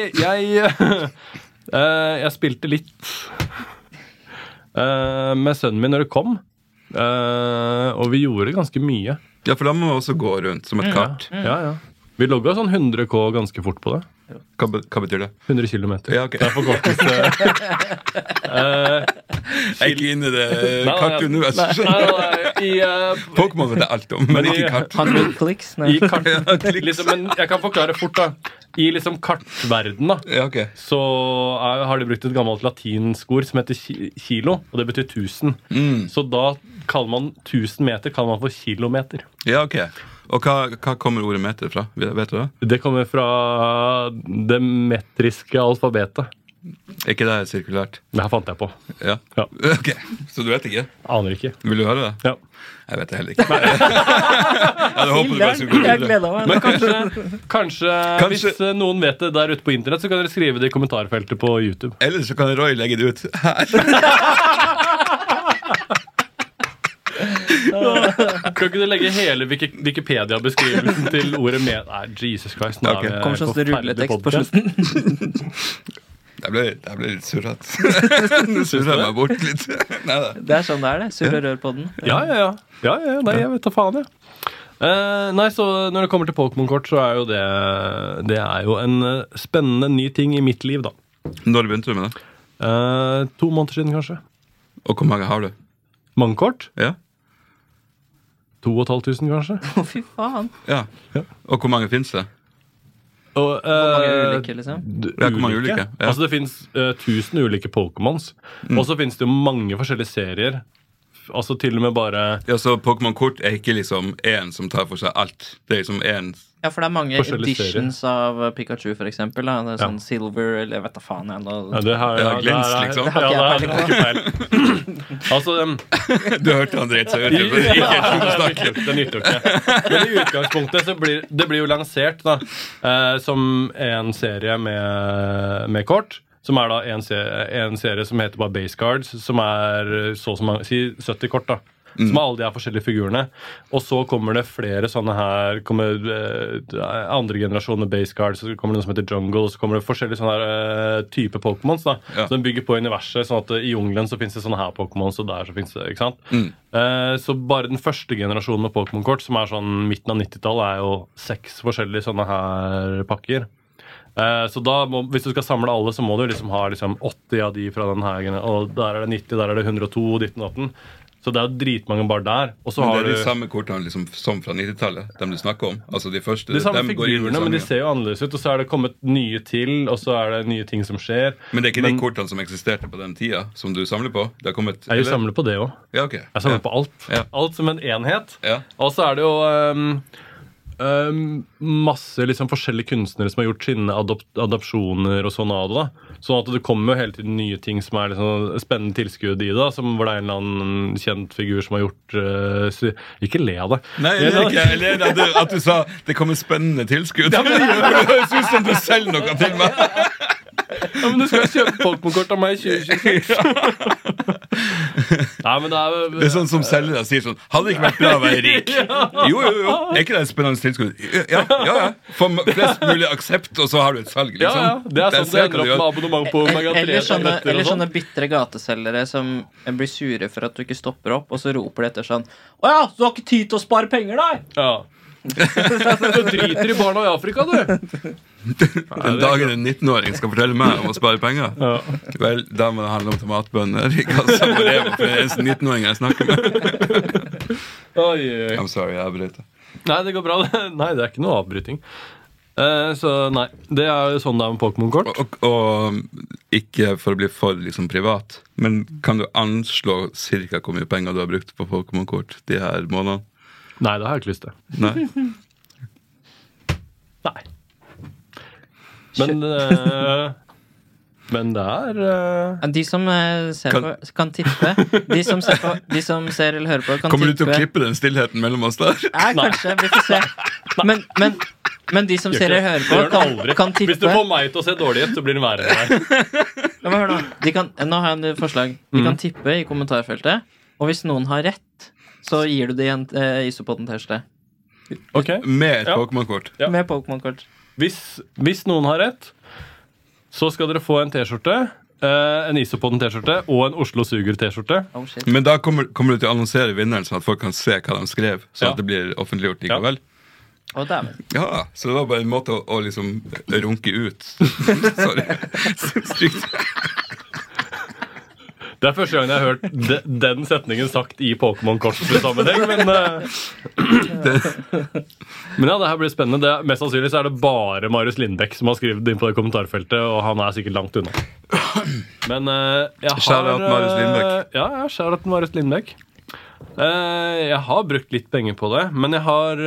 jeg spilte litt med sønnen min når det kom. Og vi gjorde ganske mye. Ja, for da må vi også gå rundt som et kart. Ja. Vi logget sånn 100K ganske fort på det. Hva betyr det? 100 kilometer. Ja, ok. Det er forkortelse. Jeg er ikke inne i det kartuniverset. Pokémon vet jeg alt om, men ikke kart. 100 kliks? I kart, liksom, men jeg kan forklare fort da. I liksom kartverden da, Ja, ok. så har de brukt et gammelt latinsk ord som heter kilo, og det betyr 1000. Så da kaller man 1000 meter kaller man for kilometer. Ja, ok. Og hva kommer ordet meter fra? Vet du det? Det kommer fra det metriske alfabetet. Er ikke det sirkulært? Det her fant jeg på. Ja. Ja. Ok, så du vet ikke? Aner ikke. Vil du høre det? Ja. Jeg vet det heller ikke. Jeg hadde håpet du bare skulle gå Jeg videre. gleder meg. Men kanskje hvis noen vet det der ute på internett, så kan dere skrive det i kommentarfeltet på YouTube. Eller så kan Roy legge det ut her. Kan ikke du legge hele Wikipedia-beskrivelsen til ordet med... Nei, Jesus Christ. Nå Ok. er vi Kommer sånn forferdelig rulletekst på podcast. slutten. Jeg ble litt surret. Nå surret jeg meg bort litt. Neida. Det er sånn det er det. Surr og rør på den. Ja. Nei, jeg vet da faen, jeg. Nei, så når det kommer til Pokémon-kort, så er jo det er jo en spennende ny ting i mitt liv, da. Når begynte du med det? 2 måneder siden, kanskje. Og hvor mange har du? Mange kort? Ja? 2500, kanskje. Å, fy faen. Ja. Og hvor mange finnes det? Og, Hvor mange ulike, liksom? Ja, hvor mange ulike? Ja. Altså, det finnes 1000 ulike Pokémons. Og så finnes det jo mange forskjellige serier. Altså til og med bare Ja, så Pokémon-kort er ikke liksom en som tar for seg alt. Det er liksom en... Ja, for det er mange Forskjellige editions av Pikachu, for eksempel. Da. Det er sånn Silver, eller jeg vet da faen. ja, det har Ja, glens, liksom. Det har ikke jeg har ikke peil. Altså, Du hørte han dreit seg ut. Det er ikke helt sånn å snakke. det nytter jo ikke. Men i utgangspunktet så blir det blir jo lansert da, som en serie med kort. Som er da en serie som heter bare Base Cards, som er så som man sier 70 kort, da. Som er alle de her forskjellige figurene. Og så kommer det flere sånne her. Kommer andre generasjoner Base Cards, så kommer det noe som heter Jungle, og så kommer det forskjellige sånne her type Pokémons, da. Ja. Så den bygger på universet, sånn at i jungelen så finnes det sånne her Pokémons, og der så finnes det, ikke sant? Så bare den første generasjonen med Pokémon-kort, som er sånn midten av 90-tallet, er jo 6 forskjellige sånne her pakker. Så da hvis du skal samle alle, så må du liksom ha liksom 80 av de fra den her, og der er det 90, der er det 102, ditten og datten. Så det er jo dritmange bar der. Og så Men har det er du de samme kortene liksom, som fra 90-tallet, dem du snakker om. Altså de første. de samme dem går inn i figurene, men de samlingen. ser jo annerledes ut. Og så er det kommet nye til, og så er det nye ting som skjer. Men det er ikke de kortene som eksisterte på den tida, som du samler på? Det har kommet, Jeg samler på det òg. Ja, ok. Jeg samler på alt. Ja. Alt som en enhet. Ja. Og så er det jo masse liksom forskjellige kunstnere som har gjort sine adopsjoner og sånn av det. Da. Sånn at det kommer jo hele tiden nye ting som er liksom spennende tilskudd i det. Da, som hvor det er en eller annen kjent figur som har gjort Ikke le av det. Nei, jeg ler av at du sa det kommer spennende tilskudd. Ja, men det høres ut som du selger noe til meg. Ja, men du skal jo kjøpe Pokémon-kort av meg i 2026. Nei, men Det er sånn som selgere sier sånn: hadde det ikke vært bra å være rik? Jo. Er ikke det et spennende tilskudd? Ja. Få flest mulig aksept, og så har du et salg, liksom. Ja. Det er sånn det ender opp med abonnement på Mega 3. Eller sånne bitre gateselgere som blir sure for at du ikke stopper opp, og så roper de etter sånn: å ja, du har ikke tid til å spare penger, da! Ja. Du driter i barna i Afrika, du. Den dagen en 19-åring skal fortelle meg om å spare penger, vel, da må det handle om tomatbønner i kassa på Rema, for det er eneste 19-åring jeg snakker med. Oi. I'm sorry, jeg avbryter. Nei, det går bra. Nei, det er ikke noe avbryting. Så nei, det er jo sånn det er med Pokémon-kort. Og ikke for å bli for liksom privat, men kan du anslå cirka hvor mye penger du har brukt på Pokémon-kort de her månedene? Nei, det har jeg ikke lyst til. Nei. Nei. Men det er De som ser på, kan tippe. De som ser eller hører på, kan Kommer du til å tippe. klippe den stillheten mellom oss der? Nei, kanskje. Vi får se. Men de som ser eller hører det gjør den på, aldri. kan tippe. Hvis du får meg til å se dårlig ut, så blir den verre enn deg. Ja, men hør nå. Nå har jeg et forslag. De kan tippe i kommentarfeltet, og hvis noen har rett, så gir du det en Isopodden-T-skjorte. Ok. Med et Ja. Pokémon-kort. Med Pokémon-kort. Hvis noen har rett, så skal dere få en T-skjorte, en Isopodden-T-skjorte og en Oslo Suger-T-skjorte. Oh, shit. Men da kommer du til å annonsere vinneren, sånn at folk kan se hva de skrev, sånn Ja. at det blir offentliggjort likevel. Å, dæven. Ja, så det var bare en måte å liksom runke ut. Sorry. Stygt. Det er første gang jeg har hørt den setningen sagt i Pokémon-kort-sammenheng, men ja, det her blir spennende. Mest sannsynlig så er det bare Marius Lindbekk som har skrevet inn på det kommentarfeltet, og han er sikkert langt unna. Men jeg har Shout-out Marius Lindbekk. Ja, shout-out Marius Lindbekk. Jeg har brukt litt penger på det, men jeg har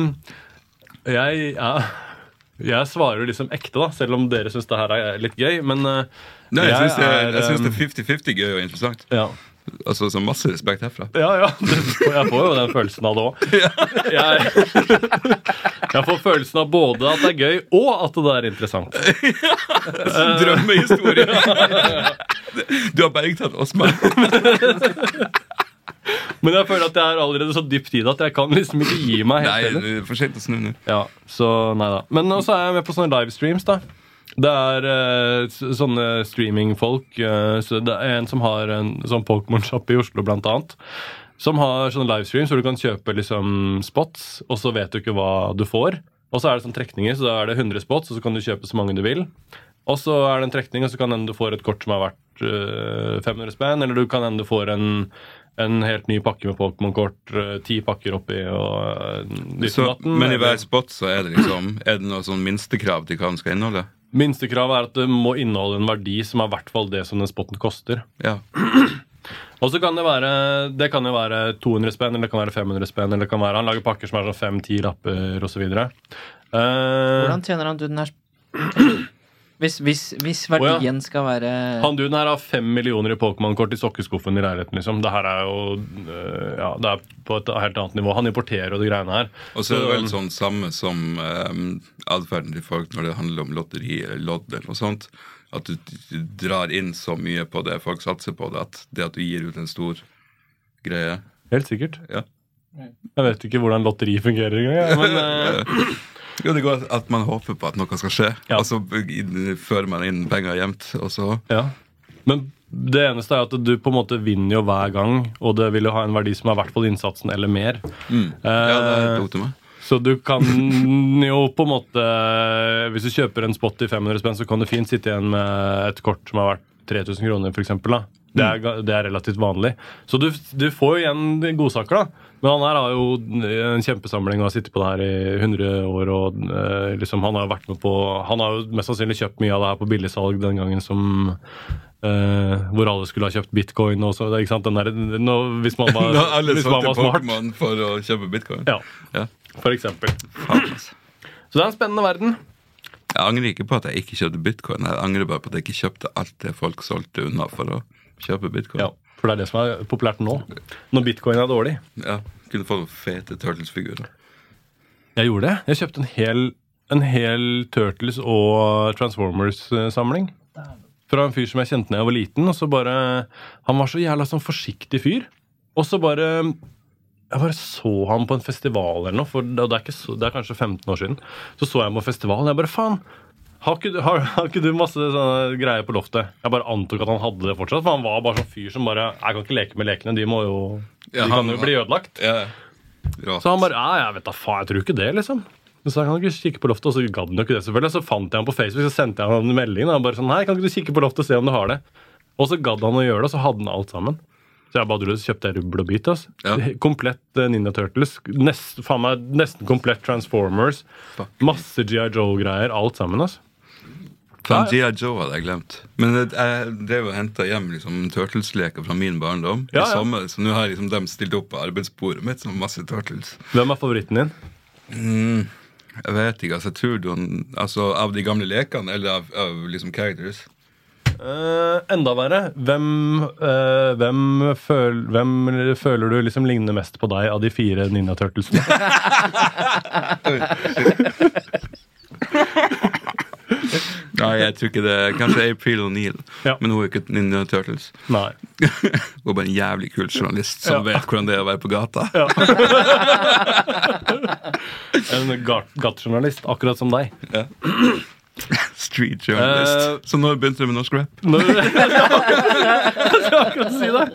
jeg svarer jo liksom ekte, da, selv om dere syns det her er litt gøy. Men Nei, jeg synes det er 50-50 gøy og interessant. Ja. Altså, så masse respekt herfra. Ja, jeg får jo den følelsen av det òg. Jeg får følelsen av både at det er gøy, og at det er interessant. Drømmehistorie. Du har bergtatt oss med. Men jeg føler at jeg er allerede så dypt i det at jeg kan liksom ikke gi meg helt Nei, heller. det er for sent å snu nå. Ja, så nei da. Men også er jeg med på sånne livestreams, da. Det er sånne streamingfolk. Så det er en som har en sånn Pokémon-shop i Oslo, blant annet. Som har sånne livestreams hvor du kan kjøpe liksom spots, og så vet du ikke hva du får. Og så er det sånn trekninger, så da er det 100 spots, og så kan du kjøpe så mange du vil. Og så er det en trekning, og så kan hende du får et kort som er verdt 500 spenn, eller du kan hende du får en helt ny pakke med Pokémon-kort, 10 pakker oppi og men i hver spot så er det liksom er det noe sånn minstekrav til hva den skal inneholde? Minstekravet er at det må inneholde en verdi som er i hvert fall det som den spotten koster. Ja. Og så kan det kan jo være 200 spenn, eller det kan være 500 spenn, eller det kan være han lager pakker som er sånn 5-10 lapper og så videre. Hvordan tjener han duden her? Hvis verdien skal være Han duden her har 5 millioner i Pokémon-kort i sokkeskuffen i leiligheten, liksom. Det her er jo det er på et helt annet nivå. Han importerer jo de greiene her. Og så er det vel sånn samme som adferden til folk når det handler om lotteri eller lodd eller noe sånt. At du drar inn så mye på det folk satser på det, at det at du gir ut en stor greie. Helt sikkert. Ja. Jeg vet ikke hvordan lotteri fungerer engang, men Jo, det går at man håper på at noe skal skje, Ja. og så fører man inn penger gjemt, og så ja. Men det eneste er at du på en måte vinner jo hver gang, og det vil jo ha en verdi som er i hvert fall innsatsen eller mer. Ja, det er dumt til meg. Så du kan jo på en måte, hvis du kjøper en spot i 500 spenn, så kan du fint sitte igjen med et kort som har vært 3000 kroner, for eksempel, da. Det er relativt vanlig. Så du får jo igjen godsaker, da. Men han her har jo en kjempesamling og har sittet på det her i 100 år. Og liksom, han har jo vært med på. Han har jo mest sannsynlig kjøpt mye av det her på billigsalg den gangen som hvor alle skulle ha kjøpt bitcoin og så, ikke sant? Hvis man var, alle hvis man var smart Pokémon for å kjøpe bitcoin. Ja, for eksempel. Faen. Så det er en spennende verden. Jeg angrer ikke på at jeg ikke kjøpte bitcoin. Jeg angrer bare på at jeg ikke kjøpte alt det folk solgte unna for å kjøpe bitcoin. Ja, for det er det som er populært nå. Når bitcoin er dårlig. Ja, kunne få fete Turtles-figurer. Jeg gjorde det. Jeg kjøpte en hel Turtles og Transformers-samling. Fra en fyr som jeg kjente da jeg var liten. Og så bare, han var så jævla sånn forsiktig fyr. Og så bare jeg bare så ham på en festival eller noe, for det er kanskje 15 år siden. Så jeg ham på festivalen, jeg bare, faen, har ikke du masse sånne greier på loftet? Jeg bare antok at han hadde det fortsatt, for han var bare sånn fyr som bare, jeg kan ikke leke med lekene, de kan jo bli ødelagt. Ja. Så han bare, jeg vet da faen, jeg tror ikke det, liksom. Så jeg kan ikke kikke på loftet, og så gadd han jo ikke det selvfølgelig. Så fant jeg ham på Facebook, så sendte jeg ham en melding, og han bare sånn, hei, kan ikke du kikke på loftet og se om du har det? Og så gadd han å gjøre det, og så hadde han alt sammen. Så jeg bare kjøpte rubbel og bit, altså. Ja. Komplett Ninja Turtles. Nesten komplett Transformers. Masse G.I. Joe-greier. Alt sammen, altså. Fan, G.I. Joe hadde jeg glemt. Men jeg drev og hentet hjem liksom, Turtles-leker fra min barndom. I sommer, så nå har liksom, de stilt opp på arbeidsbordet mitt som masse Turtles. Hvem er favoritten din? Jeg vet ikke. Jeg tror av de gamle lekene, eller av liksom characters. Enda verre. Hvem føler du liksom ligner mest på deg av de 4 Ninja Turtlesene? Nei, jeg tror ikke det. Kanskje April O'Neil. Men hun er ikke Ninja Turtles. Nei. Hun er bare en jævlig kul journalist som vet hvordan det er å være på gata. En gatejournalist, akkurat som deg. Ja. Street journalist. Så når begynte du med norsk rap? Jeg skal akkurat si det.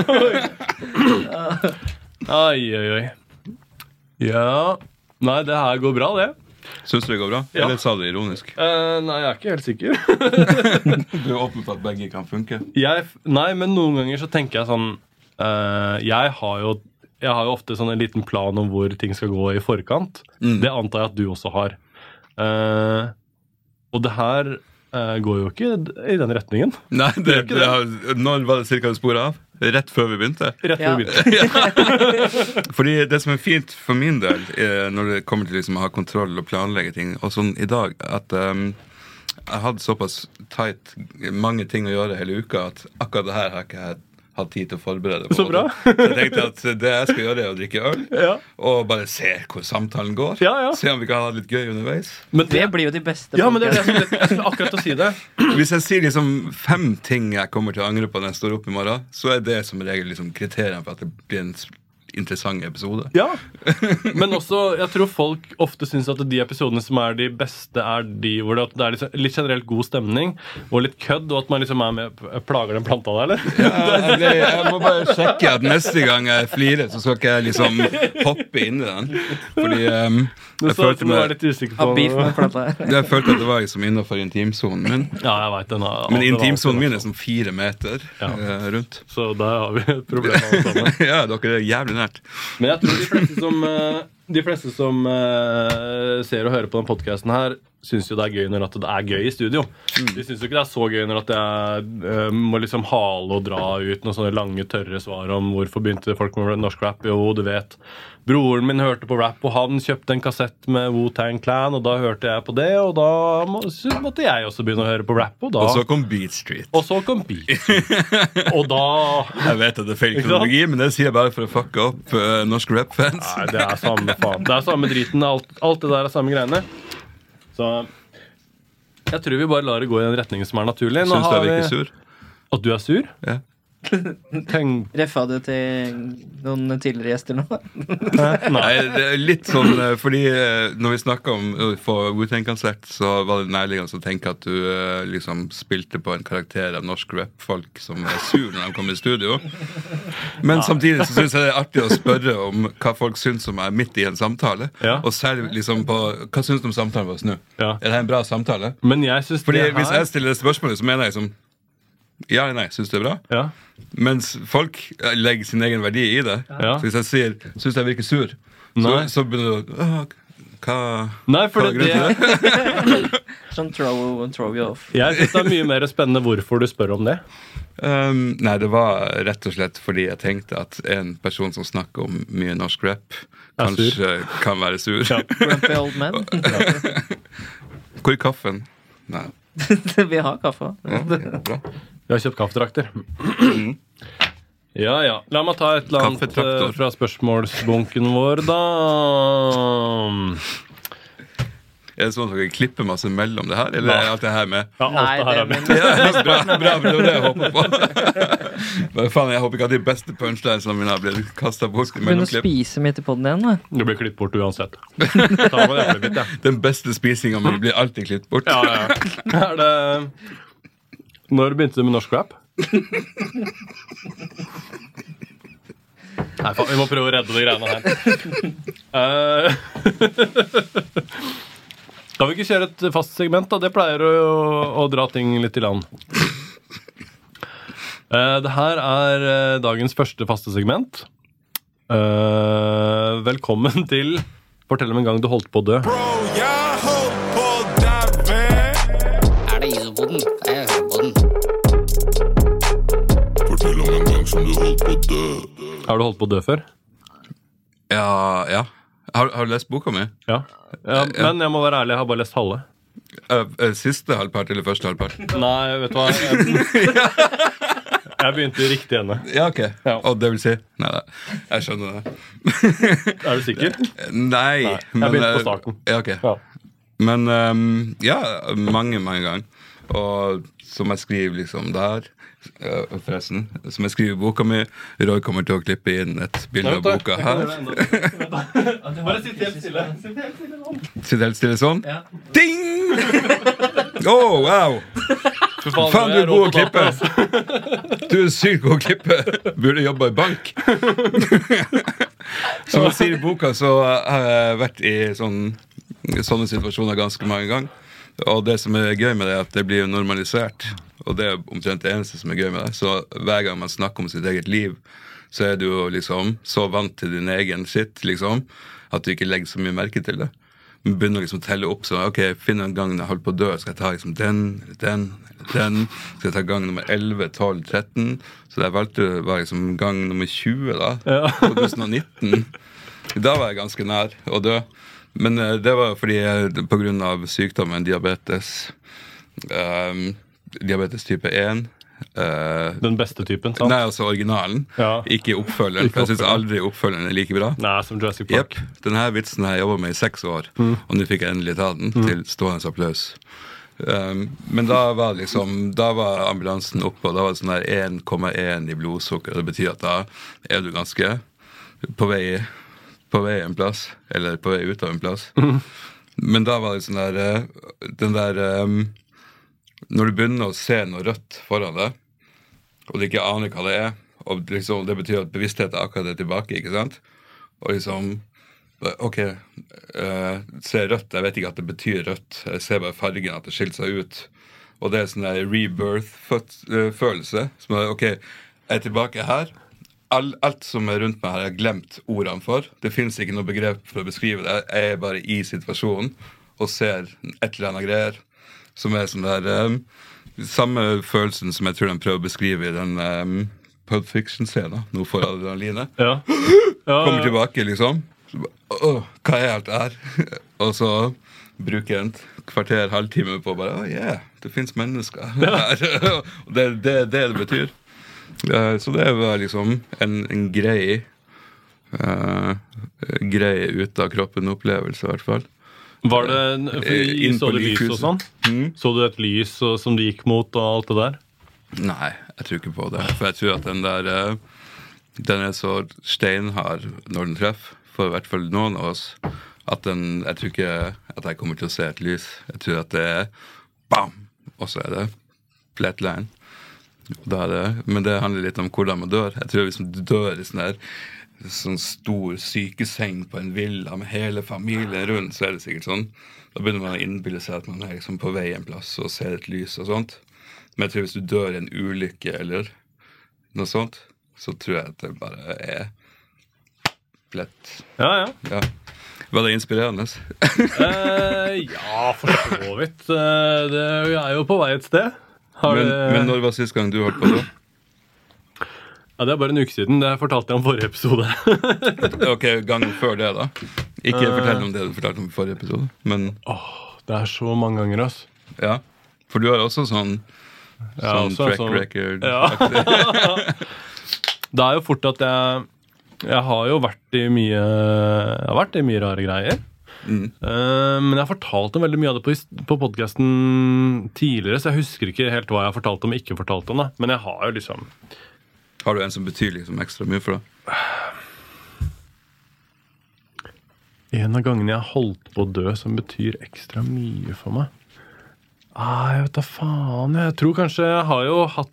Oi. Ja. Nei, det her går bra, det. Syns du det går bra? Ja. Eller sa du det ironisk? Nei, jeg er ikke helt sikker. Du er åpen for at begge kan funke? Nei, men noen ganger så tenker jeg sånn jeg har jo ofte sånn en liten plan om hvor ting skal gå i forkant. Det antar jeg at du også har. Og det her går jo ikke i den retningen. Nei, når var det cirka sporet av? Rett før vi begynte? Rett før vi begynte. Fordi det som er fint for min del når det kommer til liksom å ha kontroll og planlegge ting, og sånn i dag, at jeg hadde såpass tight mange ting å gjøre hele uka, at akkurat det her har ikke jeg hatt tid til å forberede på. Så bra. Så jeg tenkte at det jeg skal gjøre er å drikke øl, og bare se hvor samtalen går. Se om vi kan ha det litt gøy underveis. Men det blir jo de beste. Ja, men det er det jeg skulle akkurat å si det. Hvis jeg sier liksom 5 ting jeg kommer til å angre på når jeg står opp i morgen, så er det som regel liksom kriteriene for at det blir en interessant episode. Ja, men også jeg tror folk ofte synes at de episodene som er de beste er de hvor det er liksom litt generelt god stemning og litt kødd, og at man liksom er med plager den planta der, eller? Ja, jeg må bare sjekke at neste gang jeg flirer, så skal ikke jeg liksom hoppe inn i den. Fordi jeg følte at det var liksom innenfor intimsonen min. Ja, jeg vet den. Men intimsonen min er sånn 4 meter rundt. Så der har vi et problem alle sammen. Ja, dere er jævlig nært. Men jeg tror de fleste som ser og hører på den podcasten her, synes jo det er gøy når at det er gøy i studio. De synes jo ikke det er så gøy når at jeg må liksom hale og dra ut noen sånne lange, tørre svar om hvorfor begynte folk med norsk rap. Jo, du vet, broren min hørte på rap, og han kjøpte en kassett med Wu-Tang Clan, og da hørte jeg på det, og da måtte jeg også begynne å høre på rap. Og så kom Beat Street. Og da jeg vet at det er feil kronologi, men det sier jeg bare for å fucke opp norsk rap-fans. Nei, det er samme faen. Det er samme driten, alt det der er samme greiene. Så jeg tror vi bare lar det gå i den retningen som er naturlig. Syns du jeg virker sur? At du er sur? Ja. Reffa du til noen tidligere gjester nå? Nei, det er litt sånn fordi når vi snakket om på Wu-Tang-konsert, så var det nærliggende å tenke at du liksom spilte på en karakter av norsk rap-folk som er sur når de kommer i studio. Men samtidig så synes jeg det er artig å spørre om hva folk synes som er midt i en samtale, og særlig liksom på hva synes du om samtalen vår nå? Er det en bra samtale? Men jeg synes fordi hvis jeg stiller det spørsmålet, så mener jeg liksom Ja, nei, synes det er bra. Ja. Mens folk legger sin egen verdi i det. Ja. Så hvis jeg sier, synes jeg virker sur, så begynner du hva Nei, for hva er grunnen til det? Sånn throw you off. Jeg synes det er mye mer spennende hvorfor du spør om det. Nei, det var rett og slett fordi jeg tenkte at en person som snakker om mye norsk rap, kanskje kan være sur. Ja. Grumpy old man. Hvor er kaffen? Nei. Vi har kaffe. Bra. Vi har kjøpt kaffetrakter. Ja. La meg ta et eller annet Kaffetraktor. fra spørsmålsbunken vår, da. Er det sånn at dere klipper masse mellom det her, eller er alt det her med? Ja, alt det her er med. Ja, bra, det var det jeg håpet på. Men faen, jeg håper ikke at de beste punchlinesene mine har blitt kastet bort i Begynner å mellomklipp. spise midt i podden igjen, da. Du blir klippet bort uansett. Ta med det bit, ja. Den beste spisingen min blir alltid klippet bort. Ja. Er det... Når begynte du med norsk rap? Nei, faen, vi må prøve å redde de greiene her. Skal vi ikke kjøre et fast segment, da? Det pleier å dra ting litt i land. Det her er dagens første faste segment. Velkommen til Fortell om en gang du holdt på å dø. Bro, jeg holdt på å daue. Er det isopoden? Jeg hører på den. Fortell om en gang som du holdt på å dø. Har du holdt på å dø før? Ja. Har du lest boka mi? Ja. Men jeg må være ærlig, jeg har bare lest halve. Siste halvpart eller første halvpart? Nei, vet du hva? Jeg begynte i riktig ende. Ja, ok. Ja. Og det vil si? Nei, jeg skjønner det. Er du sikker? Nei. Jeg begynte på starten. Ja, ok. Ja. Men mange ganger. Og som jeg skriver liksom der, forresten, som jeg skriver i boka mi, Roy kommer til å klippe inn et bilde av boka her. Bare sitt helt stille. Sitter helt stille sånn. Ja. Ding! Wow! Faen, du er god å klippe. Du er sykt god å klippe. Burde jobbe i bank. Som jeg sier i boka, så har jeg vært i sånne situasjoner ganske mange ganger. Og det som er gøy med det, er at det blir normalisert. Og det er omtrent det eneste som er gøy med det. Så hver gang man snakker om sitt eget liv, så er du jo liksom så vant til din egen shit, liksom, at du ikke legger så mye merke til det. Man begynner liksom å telle opp, så ok, finner en gang når jeg holder på å dø, skal jeg ta liksom den, skal jeg ta gang nummer 11, 12, 13, så jeg valgte var liksom gang nummer 20 da, 2019. Da var jeg ganske nær å dø, men det var fordi jeg, på grunn av sykdommen diabetes, diabetes type 1, Den beste typen, sant? nei, altså originalen, Ja. ikke oppfølgeren, for jeg synes aldri oppfølgeren er like bra. Nei, som Jurassic Park. Jep, denne vitsen har jeg jobbet med i 6 år, og nå fikk jeg endelig ta den til stående applaus. Men da var liksom, da var ambulansen oppe, og da var det sånn der 1,1 i blodsukker. Det betyr at da er du ganske på vei en plass, eller på vei ut av en plass. Men da var det sånn der, den der, når du begynner å se noe rødt foran deg, og du ikke aner hva det er, og liksom, det betyr at bevisstheten akkurat er tilbake, ikke sant? Og liksom, ok, se rødt, jeg vet ikke at det betyr rødt, jeg ser bare fargen at det skilt seg ut, og det er sånn der rebirth-følelse, som er, ok, jeg er tilbake her, alt som er rundt meg har jeg glemt ordene for, det finnes ikke noe begrep for å beskrive det, jeg er bare i situasjonen, og ser et eller annet greier, som er sånn der, samme følelsen som jeg tror de prøver å beskrive i den Pulp Fiction-scenen, nå får adrenaline, Ja. kommer tilbake liksom, hva er alt det her? Og så bruker jeg en kvarter, halvtime på bare, det finnes mennesker her. Og det er det betyr. Så det var liksom en grei ut av kroppen opplevelse i hvert fall. Var det, så du lys og sånn? Så du et lys som du gikk mot og alt det der? Nei, jeg tror ikke på det. For jeg tror at den der, den er så steinhard når den treffer, for i hvert fall noen av oss, at jeg tror ikke at jeg kommer til å se et lys. Jeg tror at det er bam, og så er det flatline. Men det handler litt om hvordan man dør. Jeg tror hvis du dør i sånn stor sykeseng på en villa med hele familien rundt, så er det sikkert sånn. Da begynner man å innbille seg at man er liksom på vei en plass og ser et lys og sånt. Men jeg tror hvis du dør i en ulykke eller noe sånt, så tror jeg at det bare lett. Ja. Var det inspirerende? Ja, for så vidt. Det er jo på vei et sted. Men når var sist gang du holdt på da? Ja, det er bare en uke siden. Det fortalte jeg om forrige episode. Ok, gangen før det da. Ikke fortell om det du fortalte om forrige episode, men... Det er så mange ganger, ass. Ja, for du har også sånn track record. Ja. Det er jo fort at jeg har jo vært i mye rare greier. Men jeg har fortalt om veldig mye av det på podcasten tidligere, så jeg husker ikke helt hva jeg har fortalt om og ikke fortalt om det. Men jeg har jo liksom... Har du en som betyr liksom ekstra mye for deg? En av gangene jeg har holdt på å dø som betyr ekstra mye for meg. Jeg vet da faen. Jeg tror kanskje jeg har jo hatt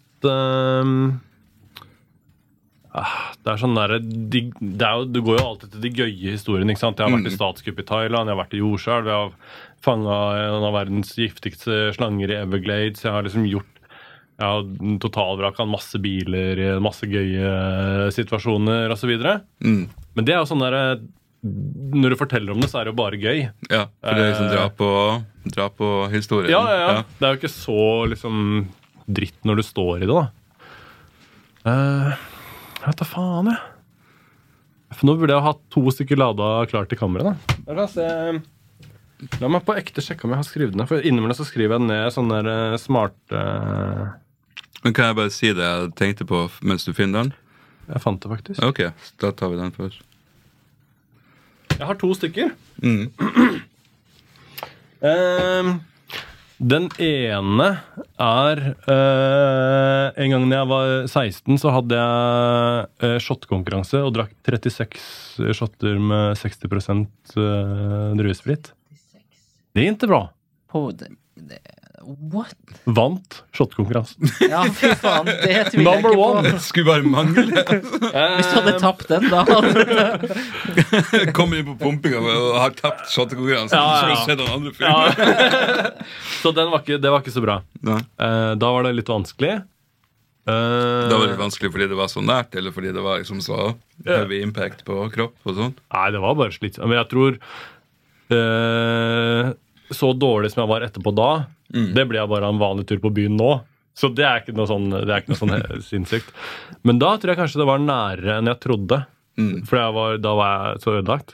det er sånn der du går jo alltid til de gøye historiene, ikke sant? Jeg har vært i statskupp i Thailand, jeg har vært i jordskjelv, jeg har fanget en av verdens giftigste slanger i Everglades, jeg har liksom jeg har totalvraket masse biler i masse gøye situasjoner og så videre. Men det er jo sånn der når du forteller om det, så er det jo bare gøy. Ja, for det er liksom dra på historien. Ja. Det er jo ikke så liksom dritt når du står i det, da. Jeg vet da faen, jeg. For nå burde jeg ha hatt 2 stykker lada klart til kameraet, da. La meg på ekte sjekke om jeg har skrevet ned, for innimellom så skriver jeg ned sånne der smarte... Men kan jeg bare si det jeg tenkte på mens du finner den? Jeg fant det faktisk. Ok, da tar vi den først. Jeg har 2 stykker. Den ene er en gang da jeg var 16, så hadde jeg shotkonkurranse og drakk 36 shotter med 60% druesprit. Det er ikke bra. What? Vant shotkonkurransen. Ja, fy faen, det tviler jeg Number ikke one. på. Skulle bare mangle. Hvis du hadde tapt den, da Kommer inn på pumpinga og har tapt shotkonkurransen. Så du se den andre filmen. Så det var ikke så bra. Da var det litt vanskelig. Da var det litt vanskelig fordi det var så nært, eller fordi det var liksom så heavy impact på kropp og sånt? Nei, det var bare slitsomt. Men jeg tror så dårlig som jeg var etterpå da, det blir jeg bare en vanlig tur på byen nå. Så det er ikke noe sånn sinnssykt. Men da tror jeg kanskje det var nærere enn jeg trodde. For da var jeg så ødelagt.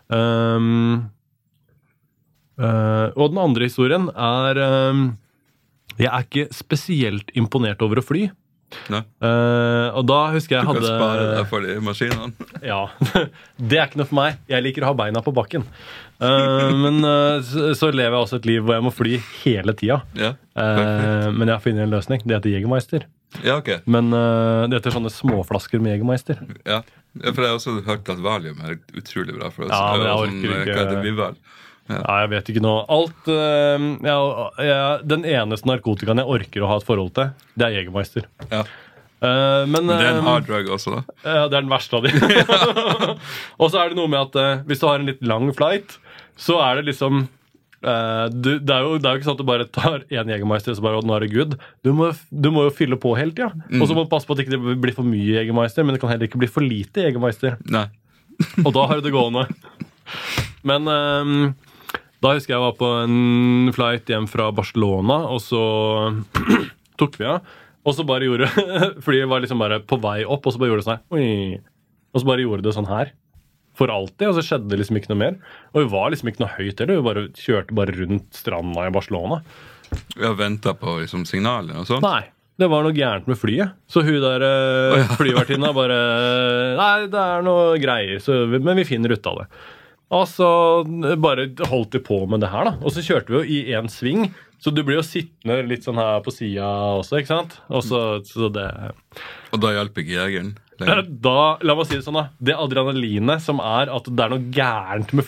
Og den andre historien er jeg er ikke spesielt imponert over å fly. Og da husker jeg Du kan spare deg for de maskinene. Ja, det er ikke noe for meg. Jeg liker å ha beina på bakken. Men så lever jeg også et liv hvor jeg må fly hele tida. Men jeg har funnet en løsning. Det heter Jägermeister. Men det heter sånne småflasker med Jägermeister. Ja, for jeg har også hørt at valium er utrolig bra for oss. Ja, men jeg orker ikke. Ja, jeg vet ikke noe. Den eneste narkotikaen jeg orker å ha et forhold til, det er Jägermeister. Men det er en hard drug også, da. Ja, det er den verste av de. Og så er det noe med at hvis du har en litt lang flight, så er det liksom det er jo ikke sånn at du bare tar en Jägermeister så bare, nå er det good. Du må jo fylle på hele tida. Og så må du passe på at det ikke blir for mye Jägermeister, men det kan heller ikke bli for lite Jägermeister. Og da har du det gående. Men da husker jeg var på en flight hjem fra Barcelona, og så tok vi av. Og så bare gjorde flyet var liksom bare på vei opp, og så bare gjorde det sånn her. Og så bare gjorde det sånn her. For alltid, og så skjedde det liksom ikke noe mer. Og vi var liksom ikke noe høyt heller. Vi kjørte bare rundt stranda i Barcelona. Vi har ventet på liksom signaler og sånt? Nei, det var noe gærent med flyet. Så hun der flyvertinna bare nei, det er noe greier, men vi finner ut av det. Og så bare holdt vi på med det her da. Og så kjørte vi jo i en sving, så du blir jo sittende litt sånn her på siden også, ikke sant? Og da hjelper ikke jegeren? La meg si det sånn da. Det adrenalinet som er at det er noe gærent med flyet,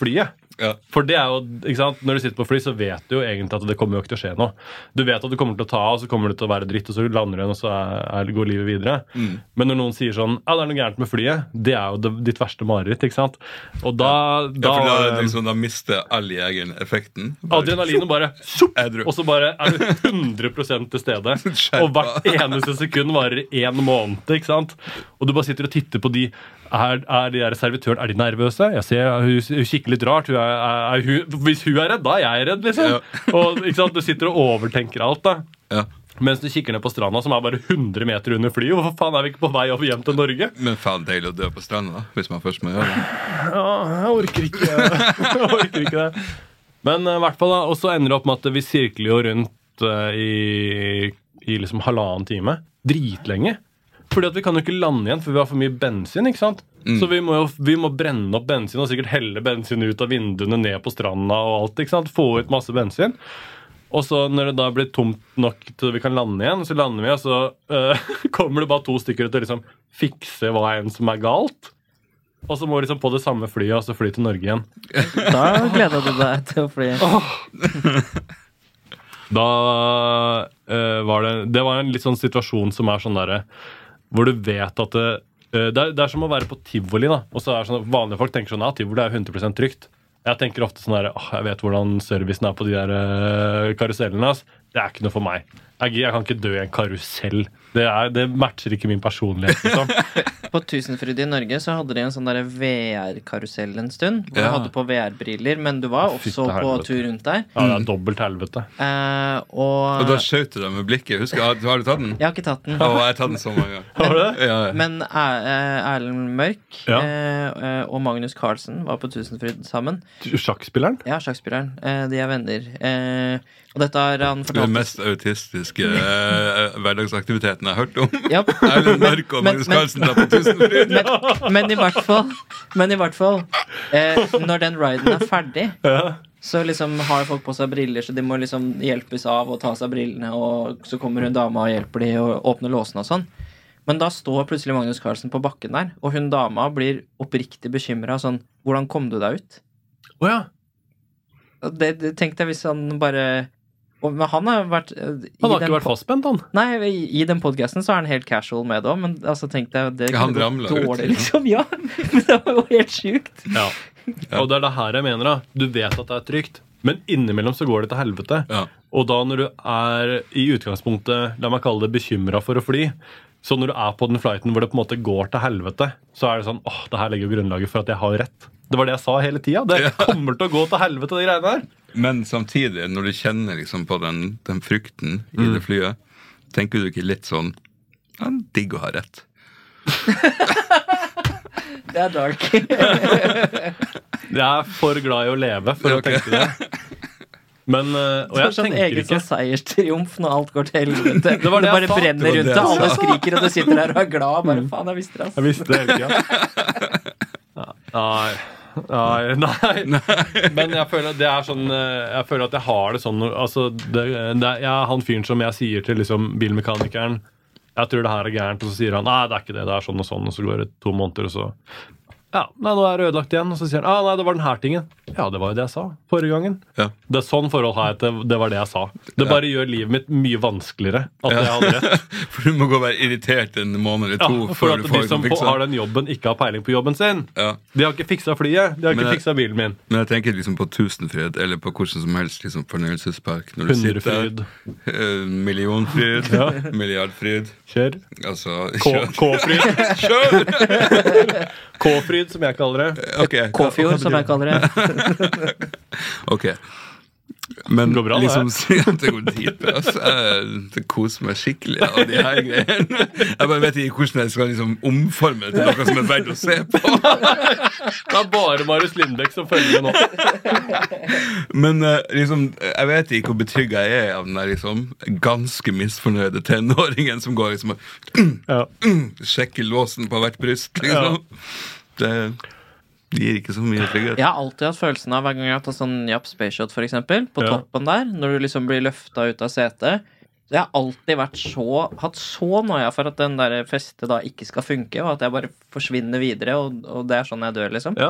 Ja. For det jo, ikke sant? Når du sitter på fly, så vet du jo egentlig at det kommer jo ikke til å skje noe. Du vet at du kommer til å ta av, så kommer det til å være dritt, og så lander du igjen, og så går livet videre. Men når noen sier sånn, det er noe gærent med flyet, det jo ditt verste mareritt, ikke sant? Og da liksom, da mister all egen effekten. Adrenalinet bare, og så bare du 100% til stede. Og hvert eneste sekund varer 1 måned, ikke sant? Og du bare sitter og titter på de de der servitøren, de nervøse? Jeg ser, hun kikker litt rart. Hvis hun redd, da jeg redd, liksom. Og ikke sant, du sitter og overtenker alt, da. Ja. Mens du kikker ned på stranda, som bare 100 meter under flyet. Hvorfor faen vi ikke på vei over hjem til Norge? Men faen deilig å dø på stranda, da, hvis man først må gjøre det. Ja, jeg orker ikke det. Men i hvert fall da, og så ender det opp med at vi sirkler jo rundt i liksom 1,5 time. Dritlenge. Fordi at vi kan jo ikke lande igjen, for vi har for mye bensin, ikke sant? Så vi må brenne opp bensin, og sikkert helle bensin ut av vinduene, ned på stranda og alt, ikke sant? Få ut masse bensin. Og så når det da blir tomt nok til vi kan lande igjen, så lander vi, og så kommer det bare 2 stykker til å liksom fikse hva enn som galt. Og så må vi liksom på det samme flyet, og så fly til Norge igjen. Da gleder du deg til å fly. Da var det var en litt sånn situasjon som sånn der, hvor du vet at det som å være på tivoli, da. Og så sånn, vanlige folk tenker sånn, tivoli 100% trygt. Jeg tenker ofte sånn der, jeg vet hvordan servicen på de der karusellene. Det ikke noe for meg. Jeg kan ikke dø i en karusell. Det matcher ikke min personlighet, liksom. På Tusenfryd i Norge så hadde de en sånn der VR-karusell en stund. Hvor du hadde på VR-briller, men du var også på tur rundt der. Ja, det dobbelt helvete. Og da skjøt du deg med blikket. Husker, har du tatt den? Jeg har ikke tatt den. Jeg har tatt den så mange ganger. Har du det? Ja. Men Erlend Mørk og Magnus Carlsen var på Tusenfryd sammen. Sjakkspilleren? Ja, sjakkspilleren. De venner. Og dette har han fortalt. Den mest autistiske hverdagsaktiviteten jeg har hørt om. Ja. Erlend Mørk og Magnus Carlsen der på Tusenfryd. Men i hvert fall når den riden ferdig, så liksom har folk på seg briller, så de må liksom hjelpes av å ta seg brillene, og så kommer en dame og hjelper de å åpne låsene og sånn. Men da står plutselig Magnus Carlsen på bakken der, og hun dama blir oppriktig bekymret sånn, hvordan kom du deg ut? Åja. Det tenkte jeg hvis han bare... Men han har vært Han har ikke vært fastspent, han. Nei, i den podcasten så han helt casual med det. Men altså tenkte jeg det han ramlet dårlig, ut liksom. Ja, men det var jo helt sykt. Ja. Og det det her jeg mener, da. Du vet at det trygt, men innimellom så går det til helvete. Ja. Og da når du i utgangspunktet, la meg kalle det bekymret for å fly, så når du på den flighten hvor det på en måte går til helvete, så det sånn, det her legger grunnlaget for at jeg har rett. Det var det jeg sa hele tiden. Det kommer til å gå til helvete, de greiene her. Men samtidig, når du kjenner liksom på den frykten i det flyet, tenker du ikke litt sånn, digg å ha rett. Det dark. Jeg for glad i å leve for å tenke det. Men, og jeg sånn tenker egen ikke sånn seierstriumf når alt går til helvete. Det var det bare jeg sa. brenner rundt deg, alle skriker, og du sitter der og glad. Bare, faen, jeg visste det. Jeg visste det hele tiden. Nei. Men jeg føler at det sånn, jeg føler at jeg har det sånn, altså, jeg han fyren som jeg sier til liksom, bilmekanikeren, jeg tror det her gærent, og så sier han, nei, det ikke det, det sånn, og så går det 2 måneder, og så nei, nå det ødelagt igjen. Og så sier han, nei, det var den her tingen. Ja, det var jo det jeg sa forrige gangen. Ja. Det sånn forhold har jeg til, det var det jeg sa. Det bare gjør livet mitt mye vanskeligere at jeg hadde rett. For du må gå og være irritert en måned eller 2 for at de som har den jobben ikke har peiling på jobben sin. Ja. De har ikke fikset flyet, de har ikke fikset bilen min. Men jeg tenker liksom på Tusenfryd, eller på hvordan som helst liksom fornøyelsespark. Når du Hundrefryd. Millionfryd, milliardfryd. Kjør. Altså, K-fryd. Kjør! K-fryd, som jeg kaller det. Okay. K-fjord, som jeg kaller det. Ok. Men det går bra, liksom det går dritbra. Det koser meg skikkelig av de her greiene. Jeg bare vet ikke hvordan jeg skal liksom omforme det til noe som verdt å se på. Det bare Marius Lindbæk som følger med nå. Men liksom, jeg vet ikke hvor betrygget jeg av den der liksom ganske misfornøyde tenåringen som går liksom og sjekker låsen på hvert bryst, liksom. Det gir ikke så mye trygghet. Jeg har alltid hatt følelsen av hver gang jeg har tatt sånn Japp Space Shot for eksempel, på toppen der, når du liksom blir løftet ut av setet. Så jeg har alltid hatt så noia for at den der festet da ikke skal funke, og at jeg bare forsvinner videre, og det sånn jeg dør, liksom. Ja.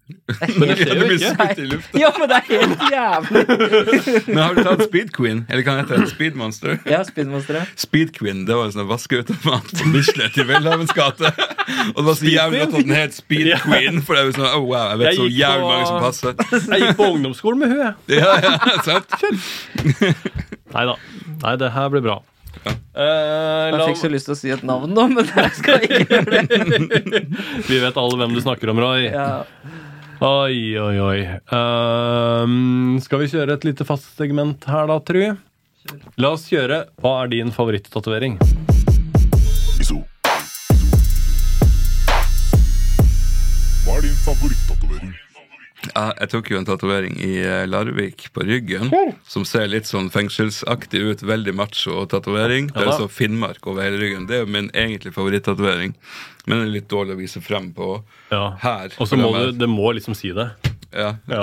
Men det skjer jo blir ikke. skutt i lufta. Ja, men det er helt jævlig. Men har du tatt Speed Queen? Eller kan det hete Speed Monster? Ja, Speedmonsteret. Speed Queen, det var en sånn vaskeautomat på Bislett i Welhavens gate. Og det var så jævlig godt at den het Speed Ja. Queen, for det var sånn, oh wow, jeg vet Jeg så gikk jævlig på- mange som passer. Jeg gikk på ungdomsskolen med hun, jeg. Ja, sant? Neida. Nei, det her blir bra. Jeg fikk så lyst til å si et navn nå, men jeg skal ikke gjøre det. Vi vet alle hvem du snakker om, Roy. Ja. Oi, oi, oi. Skal vi kjøre et lite fast segment her da, Try? La oss kjøre. Hva er din favoritt-tatovering? Hva er din favoritt-tatovering? Ja, jeg tok jo en tatovering i Larvik på ryggen, som ser litt sånn fengselsaktig ut. Veldig macho tatovering. Det er Ja da. så Finnmark over hele ryggen. Det er jo min egentlig favoritt-tatovering. Men den er litt dårlig å vise frem på Ja. her. Og så må du, det må liksom si det. Ja. Ja,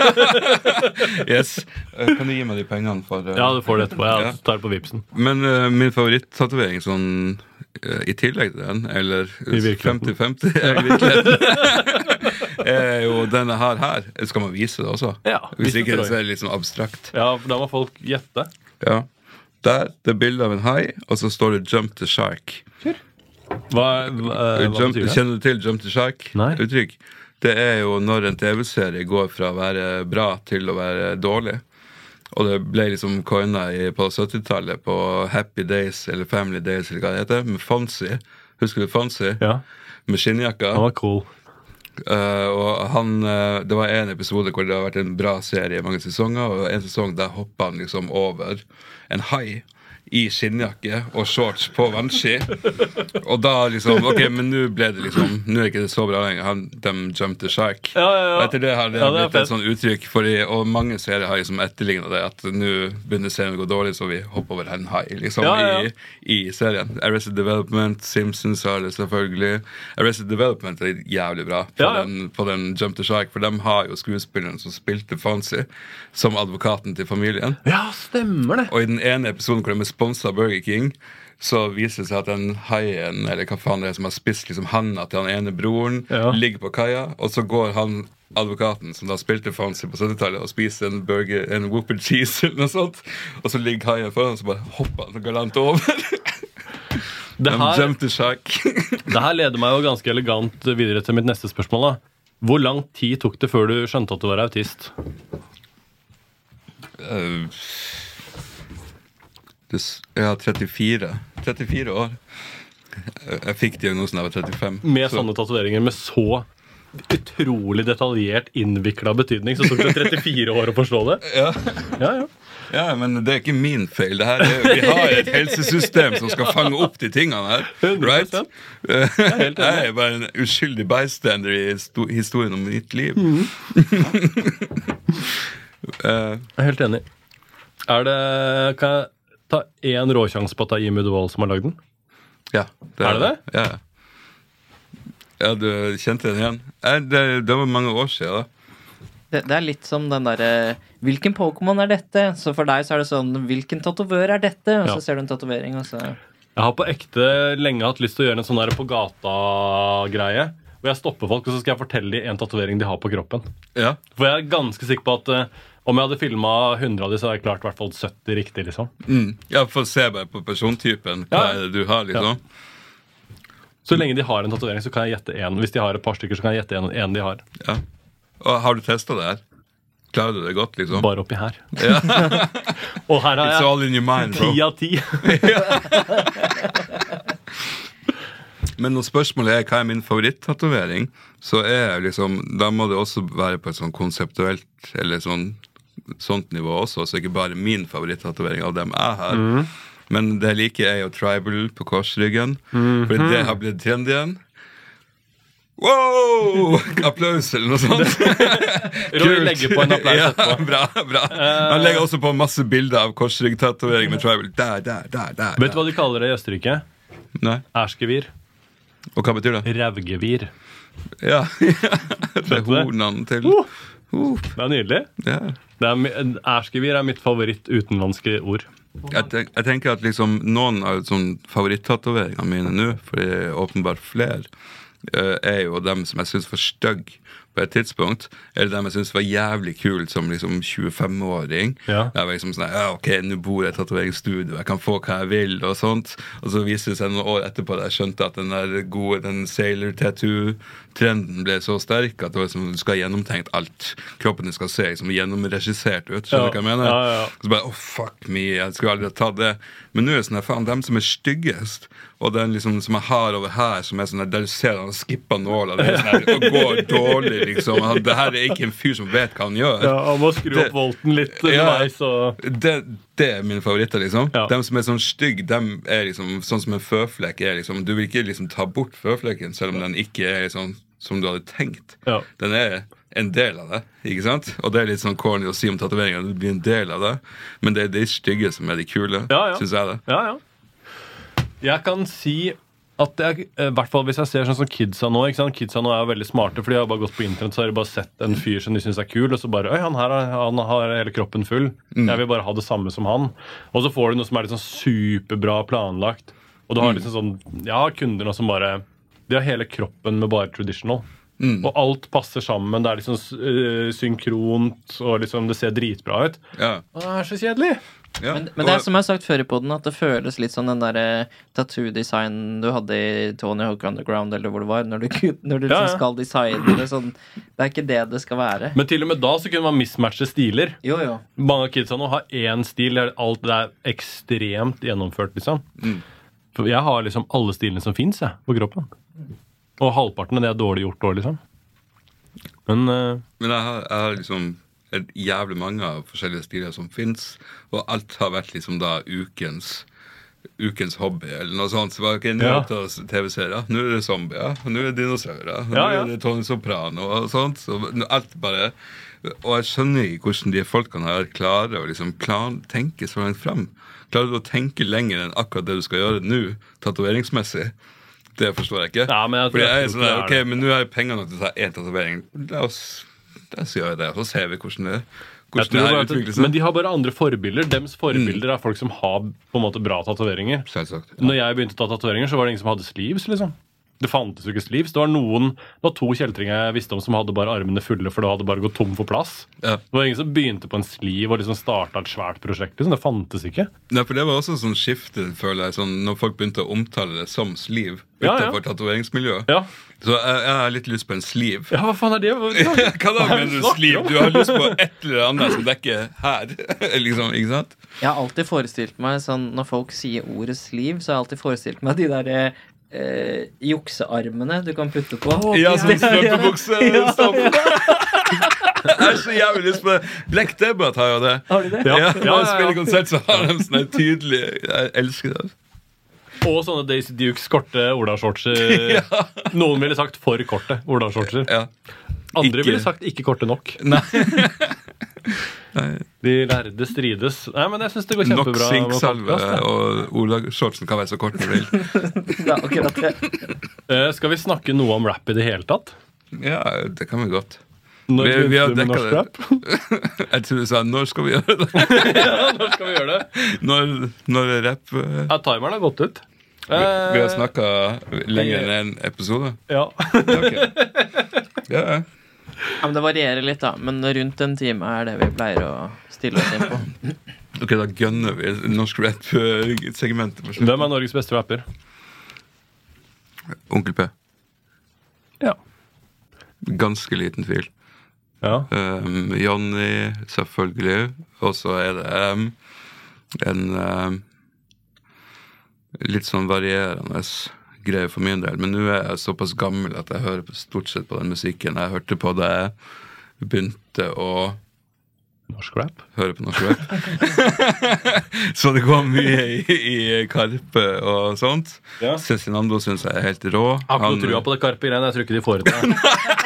Yes. Kan du gi meg de pengene for ja du får det etterpå. Ja. Jeg tar det på Vipsen. Men min favoritt-tatovering sånn i tillegg til den, eller I virkeligheten. 50-50 i virkeligheten, er jo denne her. Skal man vise det også? Ja, Hvis vis det ikke for så er det litt sånn abstrakt. Ja, for da må folk gjette. Ja. Der, det er bildet av en hai, og så står det 'Jump the Shark'. Hva betyr det? Kjenner du til 'Jump the Shark'? Nei. Uttrykk. Det er jo når en TV-serie går fra å være bra til å være dårlig. Og det ble liksom coina på 70-tallet på Happy Days eller Family Days eller hva det heter, med Fonzie. Husker du Fonzie? Ja, Med skinnjakka. han var cool. Og han, det var en episode hvor det har vært en bra serie i mange sesonger, og en sesong der hoppa han liksom over en hai i skinnjakke og shorts på vannski. Og da liksom, ok, men nå ble det liksom, nå er ikke det så bra lenger. De jumped the shark. Ja, ja, ja. Og etter det har det Ja, det er blitt et fett. sånn uttrykk, og mange serier har liksom etterlignet det, at nå begynner serien å gå dårlig, så vi hopper over en hai liksom Ja, ja. I serien. Arrested Development, Simpsons har det selvfølgelig. Arrested Development er jævlig bra på, Ja, ja. på den Jump the Shark, for de har jo skuespilleren som spilte Fonzie som advokaten til familien. Ja, stemmer det. Og i den ene episoden hvor de er sponset Burger King, så viser det seg at den haien, eller hva faen det er som har spist liksom handa til han ene broren, Ja. ligger på kaia, og så går han advokaten som da spilte Fonzie på 70-tallet og spiser en burger, en Whopper cheese eller noe sånt, og så ligger haien foran, og så bare hopper han så galant over. Det her, Jump the shark. det her leder meg jo ganske elegant videre til mitt neste spørsmål. Da. Hvor lang tid tok det før du skjønte at du var autist? Ja, 34. 34 år. Jeg fikk diagnosen da jeg var 35. Med Så- sånne tatoveringer med så utrolig detaljert innvikla betydning, så tok det 34 år å forstå det? Ja. Ja, ja. Ja, men det er ikke min feil. Det her er, vi har et helsesystem som skal fange opp de tingene her. 100%. Right? helt enig. Jeg er bare en uskyldig bystander i historien om mitt liv. Jeg er helt enig. Kan jeg ta én råsjanse på at det er Jimmy Duval som har lagd den? Ja, Er det det? Ja. Ja, du kjente den igjen? Det var mange år siden da. Det er litt som den derre hvilken Pokémon er dette? Så for deg så er det sånn hvilken tatovør er dette? Og Ja. så ser du en tatovering, og så Jeg har på ekte lenge hatt lyst til å gjøre en sånn der på gata-greie. Hvor jeg stopper folk, og så skal jeg fortelle dem en tatovering de har på kroppen. Ja. For jeg er ganske sikker på at om jeg hadde filma 100 av dem, så hadde jeg klart i hvert fall 70 riktig. liksom. Ja, for å se bare på persontypen. Hva Ja. er det du har, liksom? Så lenge de har en tatovering, så kan jeg gjette én. Hvis de har et par stykker, så kan jeg gjette en de har. Ja. Og har du testet det her? Klarer du det godt, liksom? Bare oppi her. Og her It's har all in your mind, bro. jeg 10 av 10. Men når spørsmålet er hva er min favoritt-tatovering, så er liksom, da må det også være på et sånn konseptuelt eller sånt nivå også, så ikke bare min favoritt-tatovering av dem jeg har. Men det liker jeg jo tribal på korsryggen, for det har blitt trend igjen. Wow! Applaus eller noe sånt. Roy legger på en applaus Ja, etterpå. bra. Han legger også på masse bilder av korsryggtatovering med tribal. Der. Vet du hva de kaller det i Østerrike? Nei. Ærsgevir. Og hva betyr det? Rævgevir. Ja, det er Vet du det? hornene til. Det er nydelig. Ja. Ærsgevir er mitt favoritt utenlandske ord. Jeg tenker at liksom noen av sånn favoritt-tatoveringene mine nå, for det er åpenbart flere, er jo dem som jeg synes for stygg. på et tidspunkt, eller dem jeg synes var jævlig kult som liksom 25-åring. Ja. Jeg var liksom sånn, ok, nå bor jeg i tatoveringsstudio, jeg kan få hva jeg vil, og sånt. Og så viste det seg noen år etterpå at jeg skjønte at den Sailor Tattoo-trenden ble så sterk at det var liksom, du skal ha gjennomtenkt alt. Kroppen din skal se liksom, gjennomregissert ut. Skjønner du hva jeg mener? Ja. Så bare, fuck me, jeg skulle aldri ha tatt det. Men nå er det sånn, faen, dem som er styggest, og den liksom, som jeg har over her, som er sånn, der du ser han skipper nåla, det er sånn her, og går dårlig, liksom. Det her er ikke en fyr som vet hva han gjør. Ja, han må skru opp volten litt underveis. Det er mine favoritter, liksom. Ja. Dem som er sånn stygg, dem er liksom sånn som en føflekk er, liksom. Du vil ikke liksom ta bort føflekken, selv om den ikke er sånn som du hadde tenkt. Ja. Den er en del av det, ikke sant? Og det er litt sånn corny å si om tatoveringer, det blir en del av det, men det er de stygge som er de kule, synes jeg det. Ja. Jeg kan si at jeg, i hvert fall hvis jeg ser sånn som kidsa nå, ikke sant? Kidsa nå er veldig smarte, fordi jeg har bare gått på internett, så har de bare sett en fyr som de synes er kul, og så bare, han har hele kroppen full, jeg vil bare ha det samme som han. Og så får du noe som er litt sånn superbra planlagt, og du har liksom sånn, jeg har kunder nå som bare, de har hele kroppen med bare traditional. Og alt passer sammen, det er liksom synkront, og liksom det ser dritbra ut. Ja. Og det er så kjedelig. Ja. Men det er som jeg har sagt før i podden, at det føles litt sånn den der tattoo-design du hadde i Tony Hawk Underground, eller hvor det var, når du liksom skal designe det sånn. Det er ikke det skal være. Men til og med da så kunne man mismatche stiler. Jo. Mange av kidsa nå har én stil, alt det er ekstremt gjennomført, liksom. For jeg har liksom alle stilene som finnes, på kroppen. Og halvparten av det er dårlig gjort også, liksom. Men jeg har liksom et jævlig mange av forskjellige stiler som finnes, og alt har vært liksom da ukens hobby, eller noe sånt. Så var det ikke nå til TV-serier. Nå er det zombier, nå er det dinosaurer, nå er det Tony Soprano og sånt. Så alt bare... Og jeg skjønner ikke hvordan de folkene her klarer å liksom tenke så langt frem. Klarer du å tenke lenger enn akkurat det du skal gjøre nå, tatoveringsmessig? Det forstår jeg ikke. Ja, men fordi jeg er sånn der, ok, men nå har jeg penger nok til å ta en tatovering. La oss gjøre det, og så ser vi hvordan det utvikler seg. Men de har bare andre forbilder. Dems forbilder er folk som har på en måte bra tatoveringer. Selvsagt. Når jeg begynte å ta tatoveringer, så var det ingen som hadde sleeves, liksom. Det fantes jo ikke sleeves. Det var 2 kjeltringer jeg visste om som hadde bare armene fulle, for det hadde bare gått tom for plass. Ja. Det var ingen som begynte på en sleeve og liksom startet et svært prosjekt, liksom. Det fantes ikke. Nei, for det var også sånn skifte, føler jeg, sånn, når folk begynte å omtale det som sleeve utenfor tatoveringsmiljøet. Ja. Så jeg har litt lyst på en sleeve. Ja, hva faen er det? Hva da mener du sleeve? Du har lyst på et eller annet som dekker her, liksom, ikke sant? Jeg har alltid forestilt meg sånn, når folk sier ordet sleeve, så har jeg alltid forestilt meg de der juksearmene du kan putte på. Ja, sånn strømpebukse. Jeg har så jævlig lyst på det. Black Debbath har jo det. Har de det? Ja, når jeg spiller konsert, så har de sånne tydelige. Jeg elsker det. Og sånne Daisy Dukes korte Ola-shortser. Noen ville sagt for korte Ola-shortser. Ja. Andre ville sagt ikke korte nok. Nei. De lærde strides. Nei, men jeg synes det går kjempebra. Nok sinksalve og Ola-shortsen kan være så kort når du vil. Ja, akkurat det. Skal vi snakke noe om rap i det hele tatt? Ja, det kan vi godt. Når vi har du med norsk dekket det. rap? Jeg tror du sa, når skal vi gjøre det? Når skal vi gjøre det? Når er rap? Ja, timeren har gått ut. Vi har snakket lenger enn en episode. Ja. Ok. Ja. Ja, men det varierer litt da. Men rundt en time er det vi pleier å stille oss inn på. Ok, da gønner vi norsk rap-segmentet på slutten. Hvem er Norges beste rapper? Onkel P. Ja. Ganske liten tvil. Ja. Johnny, selvfølgelig. Og så er det en litt sånn varierende greie for min del. Men nå er jeg såpass gammel at jeg hører stort sett på den musikken jeg hørte på da jeg begynte å Norsk rap? høre på norsk rap. Så det går mye i Karpe og sånt. Ja. Cezinando synes jeg er helt rå. Jeg har ikke noe trua på det Karpe-greiene. Jeg tror ikke de får det til.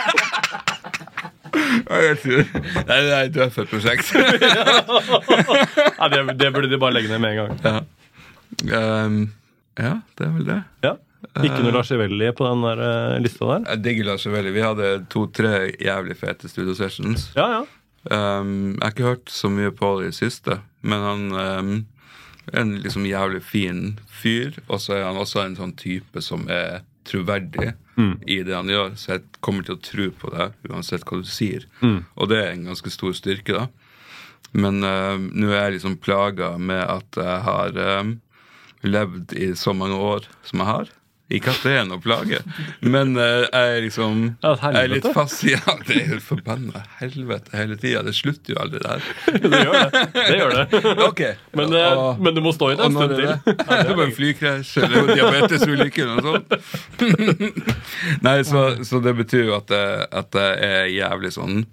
Nei, du er for et prosjekt. Nei, det burde de bare legge ned med en gang. Ja. Ja, det er vel det. Ja. Ikke noe Lars Evelli på den der lista der? Jeg digger Lars Evelli. Vi hadde 2-3 jævlig fete studio sessions. Ja, ja. Jeg har ikke hørt så mye på det i siste, men han er en liksom jævlig fin fyr, og så er han også en sånn type som er troverdig. i det han gjør, så jeg kommer til å tro på det uansett hva du sier. Og det er en ganske stor styrke da. Men nå er jeg liksom plaget med at jeg har levd i så mange år som jeg har. Ikke at det er noe plage, men jeg er liksom jeg er litt fast i det er jo forbannet helvete hele tiden. Det slutter jo aldri der. Det gjør det. Okay. Men du må stå i det en stund til. Det er bare en flykrasj eller diabetesulykke eller noe sånt. Nei, så det betyr jo at jeg er jævlig sånn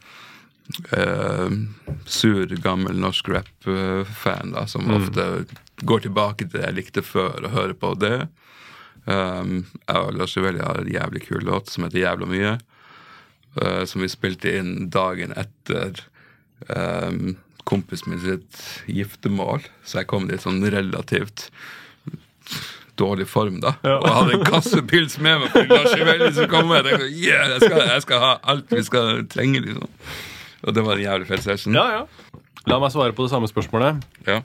sur, gammel norsk rap-fan da, som ofte går tilbake til det jeg likte før og hører på det. Jeg og Lars Velja har en jævlig kul låt som heter Jævla mye, som vi spilte inn dagen etter kompis min sitt giftemål, så jeg kom litt sånn relativt dårlig form da, og hadde en kassepils med meg for Lars Velja, så kom jeg og tenkte, jeg skal ha alt vi skal trenge liksom. Og det var en jævlig fet session. Ja. La meg svare på det samme spørsmålet. Ja.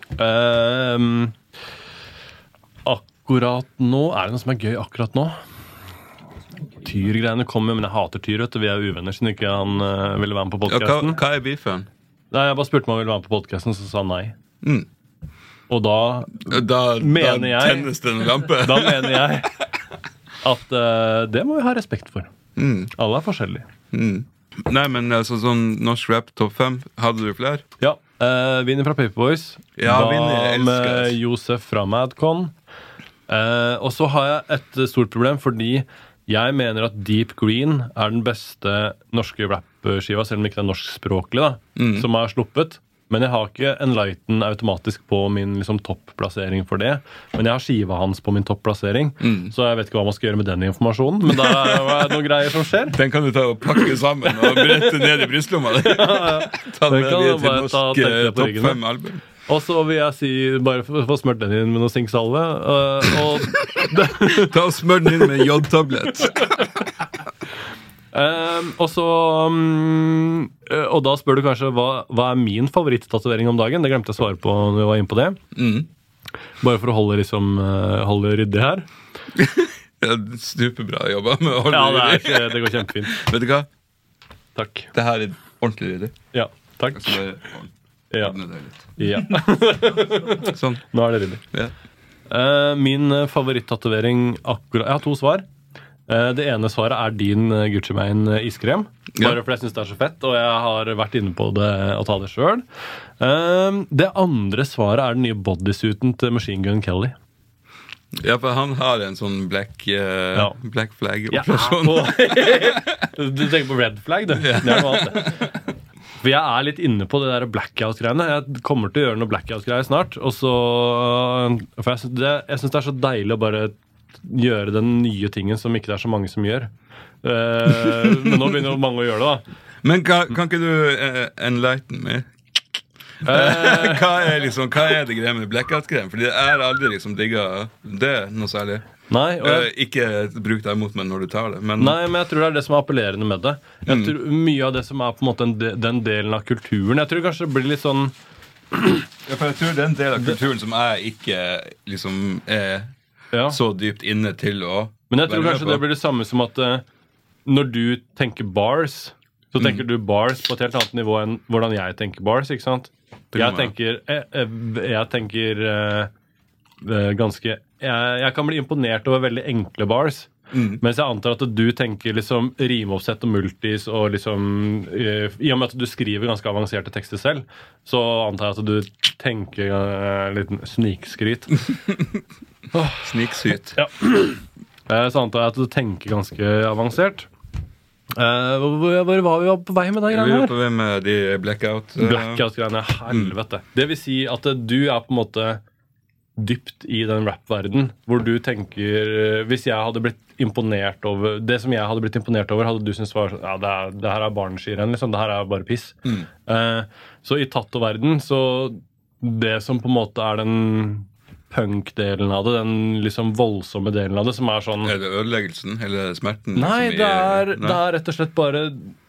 Akkurat nå, er det noe som er gøy akkurat nå? Tyr-greiene kommer, men jeg hater Tyr, vet du. Vi er uvenner, siden ikke han ville være med på podcasten. Hva er beefen? Nei, jeg bare spurte om han ville være med på podcasten, så sa han nei. Og da mener jeg... Da tennes det en lampe. Da mener jeg at det må vi ha respekt for. Alle er forskjellige. Nei, men altså, sånn norsk rap topp 5, hadde du flere? Ja, Vinnie fra Paperboys. Ja, Vinnie elsker med Josef fra Madcon. Og så har jeg et stort problem, fordi jeg mener at Deep Green er den beste norske rap-skiva, selv om ikke det er norskspråklig da, som har sluppet. Men jeg har ikke Enlighten automatisk på min liksom, toppplassering for det. Men jeg har skiva hans på min toppplassering, så jeg vet ikke hva man skal gjøre med den informasjonen. Men det er noen greier som skjer. Den kan du ta og pakke sammen og brette ned i brystlomma. Ta den med til norsk topp 5 album. Og så vil jeg si, bare få smørt den inn med noe sinksalve. Ta og smør den inn med jodtablett. Og da spør du kanskje hva er min favoritt-tatovering om dagen. Det glemte jeg å svare på når vi var inne på det. Bare for å holde ryddig her. Ja, superbra jobba med å holde ryddig. Ja, det går kjempefint. Vet du hva? Takk. Det her er ordentlig ryddig. Ja, takk. Ja. Sånn. Nå er det ryddig. Ja. Min favoritt-tatovering akkurat... Jeg har 2 svar. Det ene svaret er din Gucci Mane iskrem. Bare fordi jeg synes det er så fett, og jeg har vært inne på det og ta det selv. Det andre svaret er den nye bodysuiten til Machine Gun Kelly. Ja, for han har en sånn black flag-operasjon. Du tenker på red flag, du. Det er noe annet. For jeg er litt inne på det der blackout-greiene. Jeg kommer til å gjøre noe blackout-greier snart. Og så, for jeg synes det er så deilig å bare gjøre den nye tingen som ikke det er så mange som gjør. Men nå begynner jo mange å gjøre det da. Men kan ikke du enlighten meg? Hva er det greia med blackout-greien? Fordi jeg har aldri liksom digget det noe særlig. Nei, ikke bruk det imot meg når du tar det, men... Nei, men jeg tror det er det som er appellerende med det. Jeg tror mye av det som er på en måte den delen av kulturen. Jeg tror kanskje det blir litt sånn... Ja, for jeg tror det er en del av kulturen som jeg ikke liksom er så dypt inne til å... Men jeg tror kanskje det blir det samme som at når du tenker bars, så tenker du bars på et helt annet nivå enn hvordan jeg tenker bars, ikke sant? Jeg tenker ganske... Jeg kan bli imponert over veldig enkle bars, mens jeg antar at du tenker liksom rimoppsett og multis, og liksom, i og med at du skriver ganske avanserte tekster selv, så antar jeg at du tenker litt snikskryt. Sniksyt. Ja. Så antar jeg at du tenker ganske avansert. Hvor var vi på vei med de greiene her? Vi var på vei med de Blackout-greiene, helvete. Det vil si at du er på en måte dypt i den rap-verden, hvor du tenker, hvis jeg hadde blitt imponert over, det som jeg hadde blitt imponert over, hadde du syntes var, ja, det her er barneskirenn, liksom, det her er bare piss. Så i tattoo-verden, så det som på en måte er den punk-delen av det, den liksom voldsomme delen av det, som sånn Er det ødeleggelsen eller smerten? Nei, det er rett og slett bare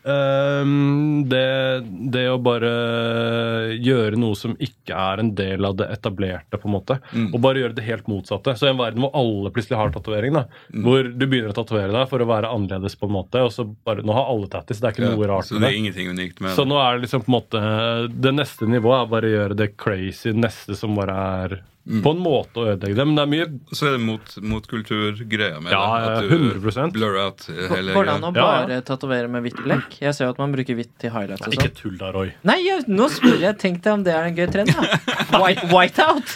det å bare gjøre noe som ikke en del av det etablerte, på en måte. Og bare gjøre det helt motsatte. Så i en verden hvor alle plutselig har tatovering, da, hvor du begynner å tatovere deg for å være annerledes på en måte, og så bare, nå har alle tattis, det ikke noe rart så det ingenting unikt med det. Så nå det liksom på en måte, det neste nivået bare å gjøre det crazy, neste som bare på en måte å ødelegge det, men det mye så det motkulturgreia med det, at du 100%. blur out hele Hvordan å bare tatovere med hvitt blekk? Jeg ser jo at man bruker hvitt til highlights og sånn. Ikke tull da, Roy. Nei, nå spør jeg, tenk deg om det en gøy trend, da. Whiteout!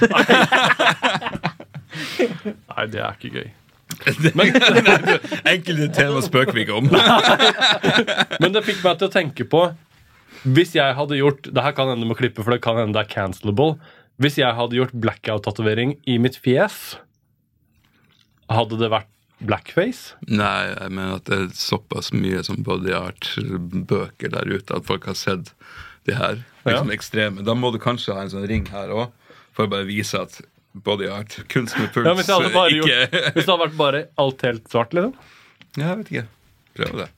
Nei, det ikke gøy. Enkelte tema spøker vi ikke om. Men det fikk meg til å tenke på, hvis jeg hadde gjort, det her kan hende med klippe, for det kan hende det cancelable, hvis jeg hadde gjort blackout-tatovering i mitt fjes, hadde det vært blackface? Nei, jeg mener at det såpass mye som body art-bøker der ute, at folk har sett det her, liksom ekstreme. Da må du kanskje ha en sånn ring her også, for å bare vise at body art, kunst med puls, hvis det hadde vært bare alt helt svart, liksom? Ja, jeg vet ikke. Prøv det.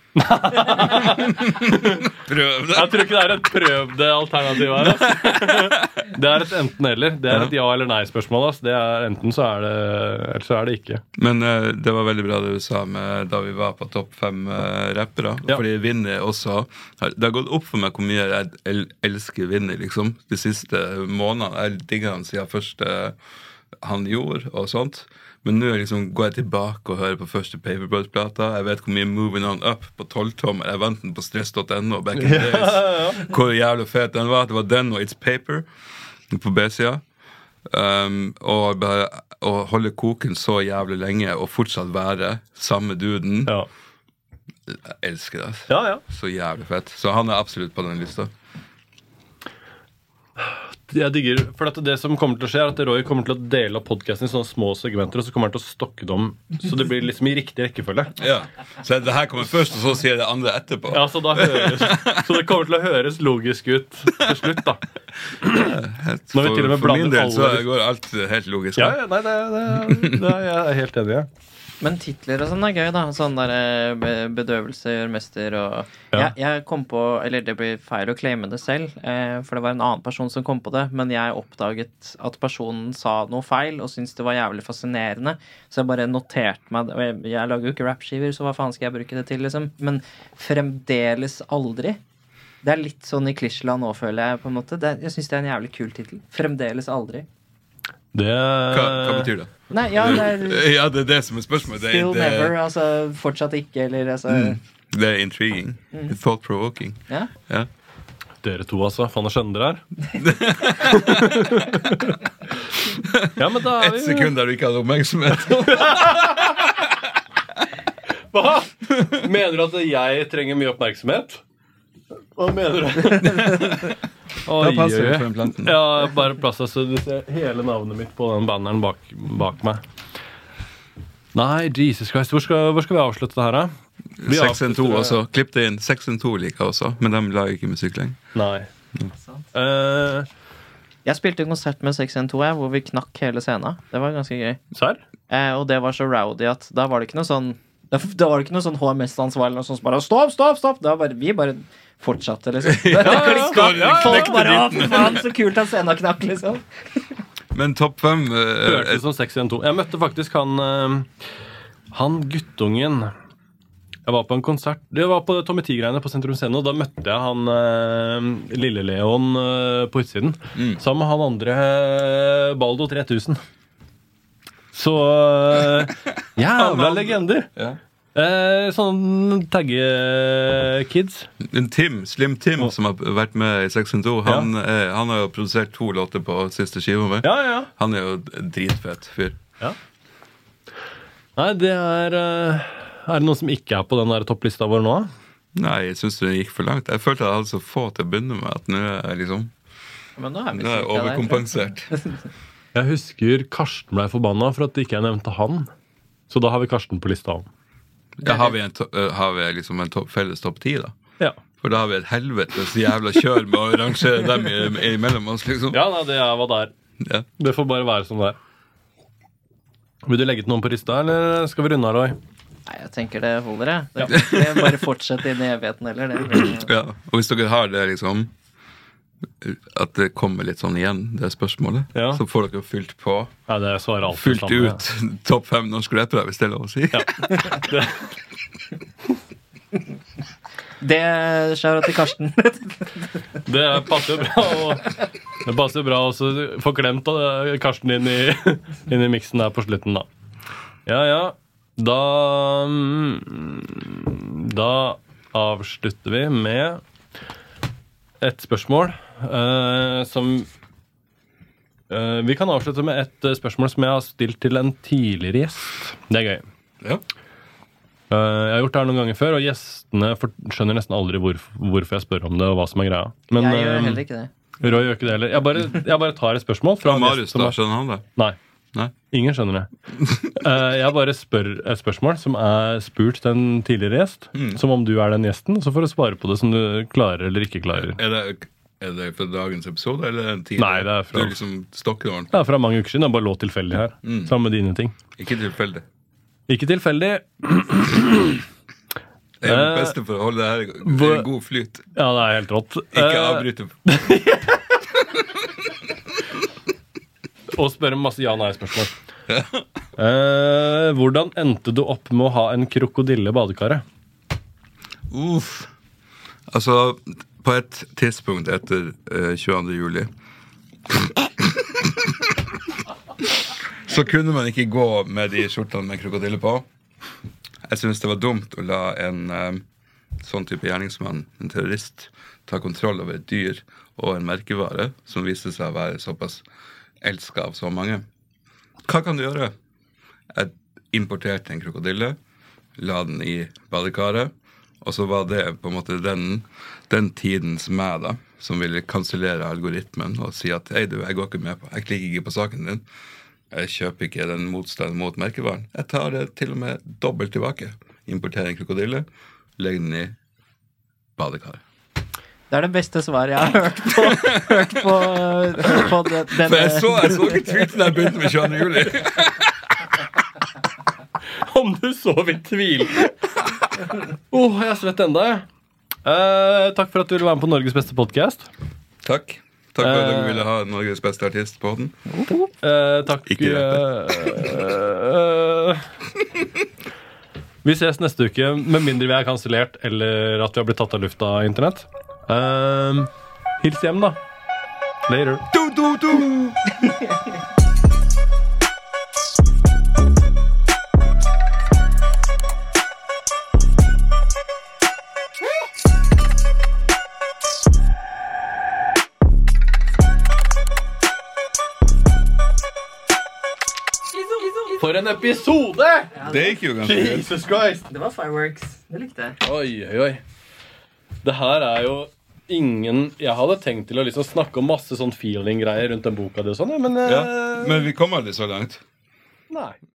Prøv det. Jeg tror ikke det et prøv det alternativet her, altså. Det et enten-eller. Det et ja- eller nei-spørsmål. Altså. Det enten så det, eller så det ikke. Men det var veldig bra det du sa med, da vi var på topp 5 rappere. Ja. Fordi Vinny også det har gått opp for meg hvor mye jeg elsker Vinny, liksom. De siste månedene. Jeg digger han siden første han gjorde og sånt. Men nå liksom går jeg tilbake og hører på første Paperboy-plata. Jeg vet hvor mye Moving On Up på 12-tommer. Jeg vant den på stress.no back in the days. Hvor jævlig fet den var. Det var den og It's Paper på B-sida. Og bare å holde koken så jævlig lenge og fortsatt være samme duden. Ja. Jeg elsker det. Ja. Så jævlig fett. Så han absolutt på den lista. Jeg digger, for at det som kommer til å skje at Roy kommer til å dele opp podcasten i sånne små segmenter, og så kommer han til å stokke dem så det blir liksom i riktig rekkefølge. Ja, så det her kommer først, og så sier det andre etterpå. Ja, så det kommer til å høres logisk ut til slutt, da. Når vi til og med for min del så alle... går alt helt logisk. Ja, nei, det jeg helt enig i. Men titler og sånn gøy, da. Sånn der bedøvelse gjør mester og Ja. jeg kom på, eller det blir feil å claime det selv, for det var en annen person som kom på det, men jeg oppdaget at personen sa noe feil og syntes det var jævlig fascinerende, så jeg bare noterte meg, og jeg lager jo ikke rapskiver, så hva faen skal jeg bruke det til, liksom? Men fremdeles aldri. Det litt sånn i klisjland nå, føler jeg, på en måte. Jeg synes det en jævlig kul titel. Fremdeles aldri. Hva betyr det? Nei, ja, ja, det det som spørsmålet. Still never, altså fortsatt ikke, eller altså Det intriguing. Thought-provoking. Ja. Ja. Dere to, altså. Faen, jeg skjønner det her. Ja, men da Et sekund der du ikke hadde oppmerksomhet. Hva? Mener du at jeg trenger mye oppmerksomhet? Hva mener du? Da passer det for den planten. Ja, bare plass så du ser hele navnet mitt på den banneren bak meg. Nei, Jesus Christ, hvor skal vi avslutte det her, da? 6-2 også, klipp det inn. 6-2 liker også, men de lager ikke musikk lenger. Nei. Jeg spilte en konsert med 612 hvor vi knakk hele scenen. Det var ganske gøy. Serr? Og det var så rowdy at da var det ikke noe sånn da var det ikke noe sånn HMS-ansvar eller noe sånt som bare stopp. Da bare, vi bare fortsatte, liksom. Folk bare, faen, så kult at scenen knakk, liksom. Men topp 5 Hørtes som 6-1-2. Jeg møtte faktisk han guttungen. Jeg var på en konsert. Det var på Tommy T-greiene på Sentrum Scene, og da møtte jeg han Lille Leon på utsiden. Sammen med han andre Baldo 3000. Så jævla legender. Ja. Sånn tagge-kids. Slim Tim, som har vært med i 6-2, han har jo produsert 2 låter på siste skiva med. Ja. Han jo dritfett fyr. Ja. Nei, det det noen som ikke på den der topplista vår nå? Nei, jeg synes det gikk for langt. Jeg følte jeg hadde så få til å begynne med at nå liksom Men nå nå jeg overkompensert. Jeg husker Karsten ble forbanna for at ikke jeg nevnte han. Så da har vi Karsten på lista om. Ja, har vi liksom en felles topp 10 da? Ja. For da har vi et helvetes jævla kjør med å rangere dem imellom oss, liksom. Ja, nei, det var der. Ja. Det får bare være som det er. Vil du legge til noen på rista, eller skal vi runde av, Roy? Nei, jeg tenker det holder, jeg. Det bare fortsette inn i evigheten, eller det. Ja, og hvis dere har det liksom at det kommer litt sånn igjen, det spørsmålet, Ja. så får dere fylt på. Ja, det svarer alt Fylt ut topp 5 norske rappere, hvis det er lov å si. Ja. Det skjer til Karsten. Det passer jo bra. Det passer jo bra å få klemt Karsten inn i miksen der på slutten, da. Ja. Da avslutter vi med et spørsmål som vi kan avslutte med et spørsmål som jeg har stilt til en tidligere gjest. Det er gøy. Ja. Jeg har gjort det her noen ganger før, og gjestene skjønner nesten aldri hvorfor jeg spør om det, og hva som er greia. Men Jeg gjør heller ikke det. Roy gjør ikke det heller. Jeg bare tar et spørsmål fra en Marius, gjest som da, skjønner han det? Nei. Ingen skjønner det. Jeg bare spør et spørsmål som er spurt til en tidligere gjest, som om du er den gjesten, så får du svare på det som du klarer eller ikke klarer. Er det fra dagens episode, eller en tid? Nei, det er fra- Du liksom stokker den. Det er fra mange uker siden. Det er bare lå tilfeldig her, sammen med dine ting. Ikke tilfeldig. Ikke tilfeldig. Det er det beste for å holde det her i en god flyt. Ja, det er helt rått. Ikke avbryte. Og spørre masse ja-nei-spørsmål. Hvordan endte du opp med å ha en krokodille i badekaret? Altså, på et tidspunkt etter 22. juli så kunne man ikke gå med de skjortene med krokodille på. Jeg synes det var dumt å la en sånn type gjerningsmann, en terrorist, ta kontroll over et dyr og en merkevare som viste seg å være såpass elsket av så mange. Hva kan du gjøre? Jeg importerte en krokodille, la den i badekaret, og så var det på en måte den tidens meg da, som ville kansellere algoritmen og si at hei du, jeg går ikke med på, jeg klikker ikke på saken din. Jeg kjøper ikke den motstanden mot merkevaren. Jeg tar det til og med dobbelt tilbake. Importerer en krokodille, legger den i badekaret. Det er det beste svaret jeg har hørt på denne. For jeg så ikke tweeten da jeg begynte med 22. juli. Om du så vidt tviler. Jeg er svett enda. Takk for at du ville være med på Norges beste podcast. Takk. Takk for at dere ville ha Norges beste artist på den. Takk. Ikke Vi ses neste uke, med mindre vi er kansellert eller at vi har blitt tatt av lufta av internett. Hils hjem, da. Later. For en episode! Det gikk jo ganske greit. Jesus Christ! Det var fireworks. Det likte jeg. Oi. Det her er jo ingen... Jeg hadde tenkt til å liksom snakke om masse sånn feeling-greier rundt den boka di og sånn, men... Ja, men vi kom aldri så langt. Nei.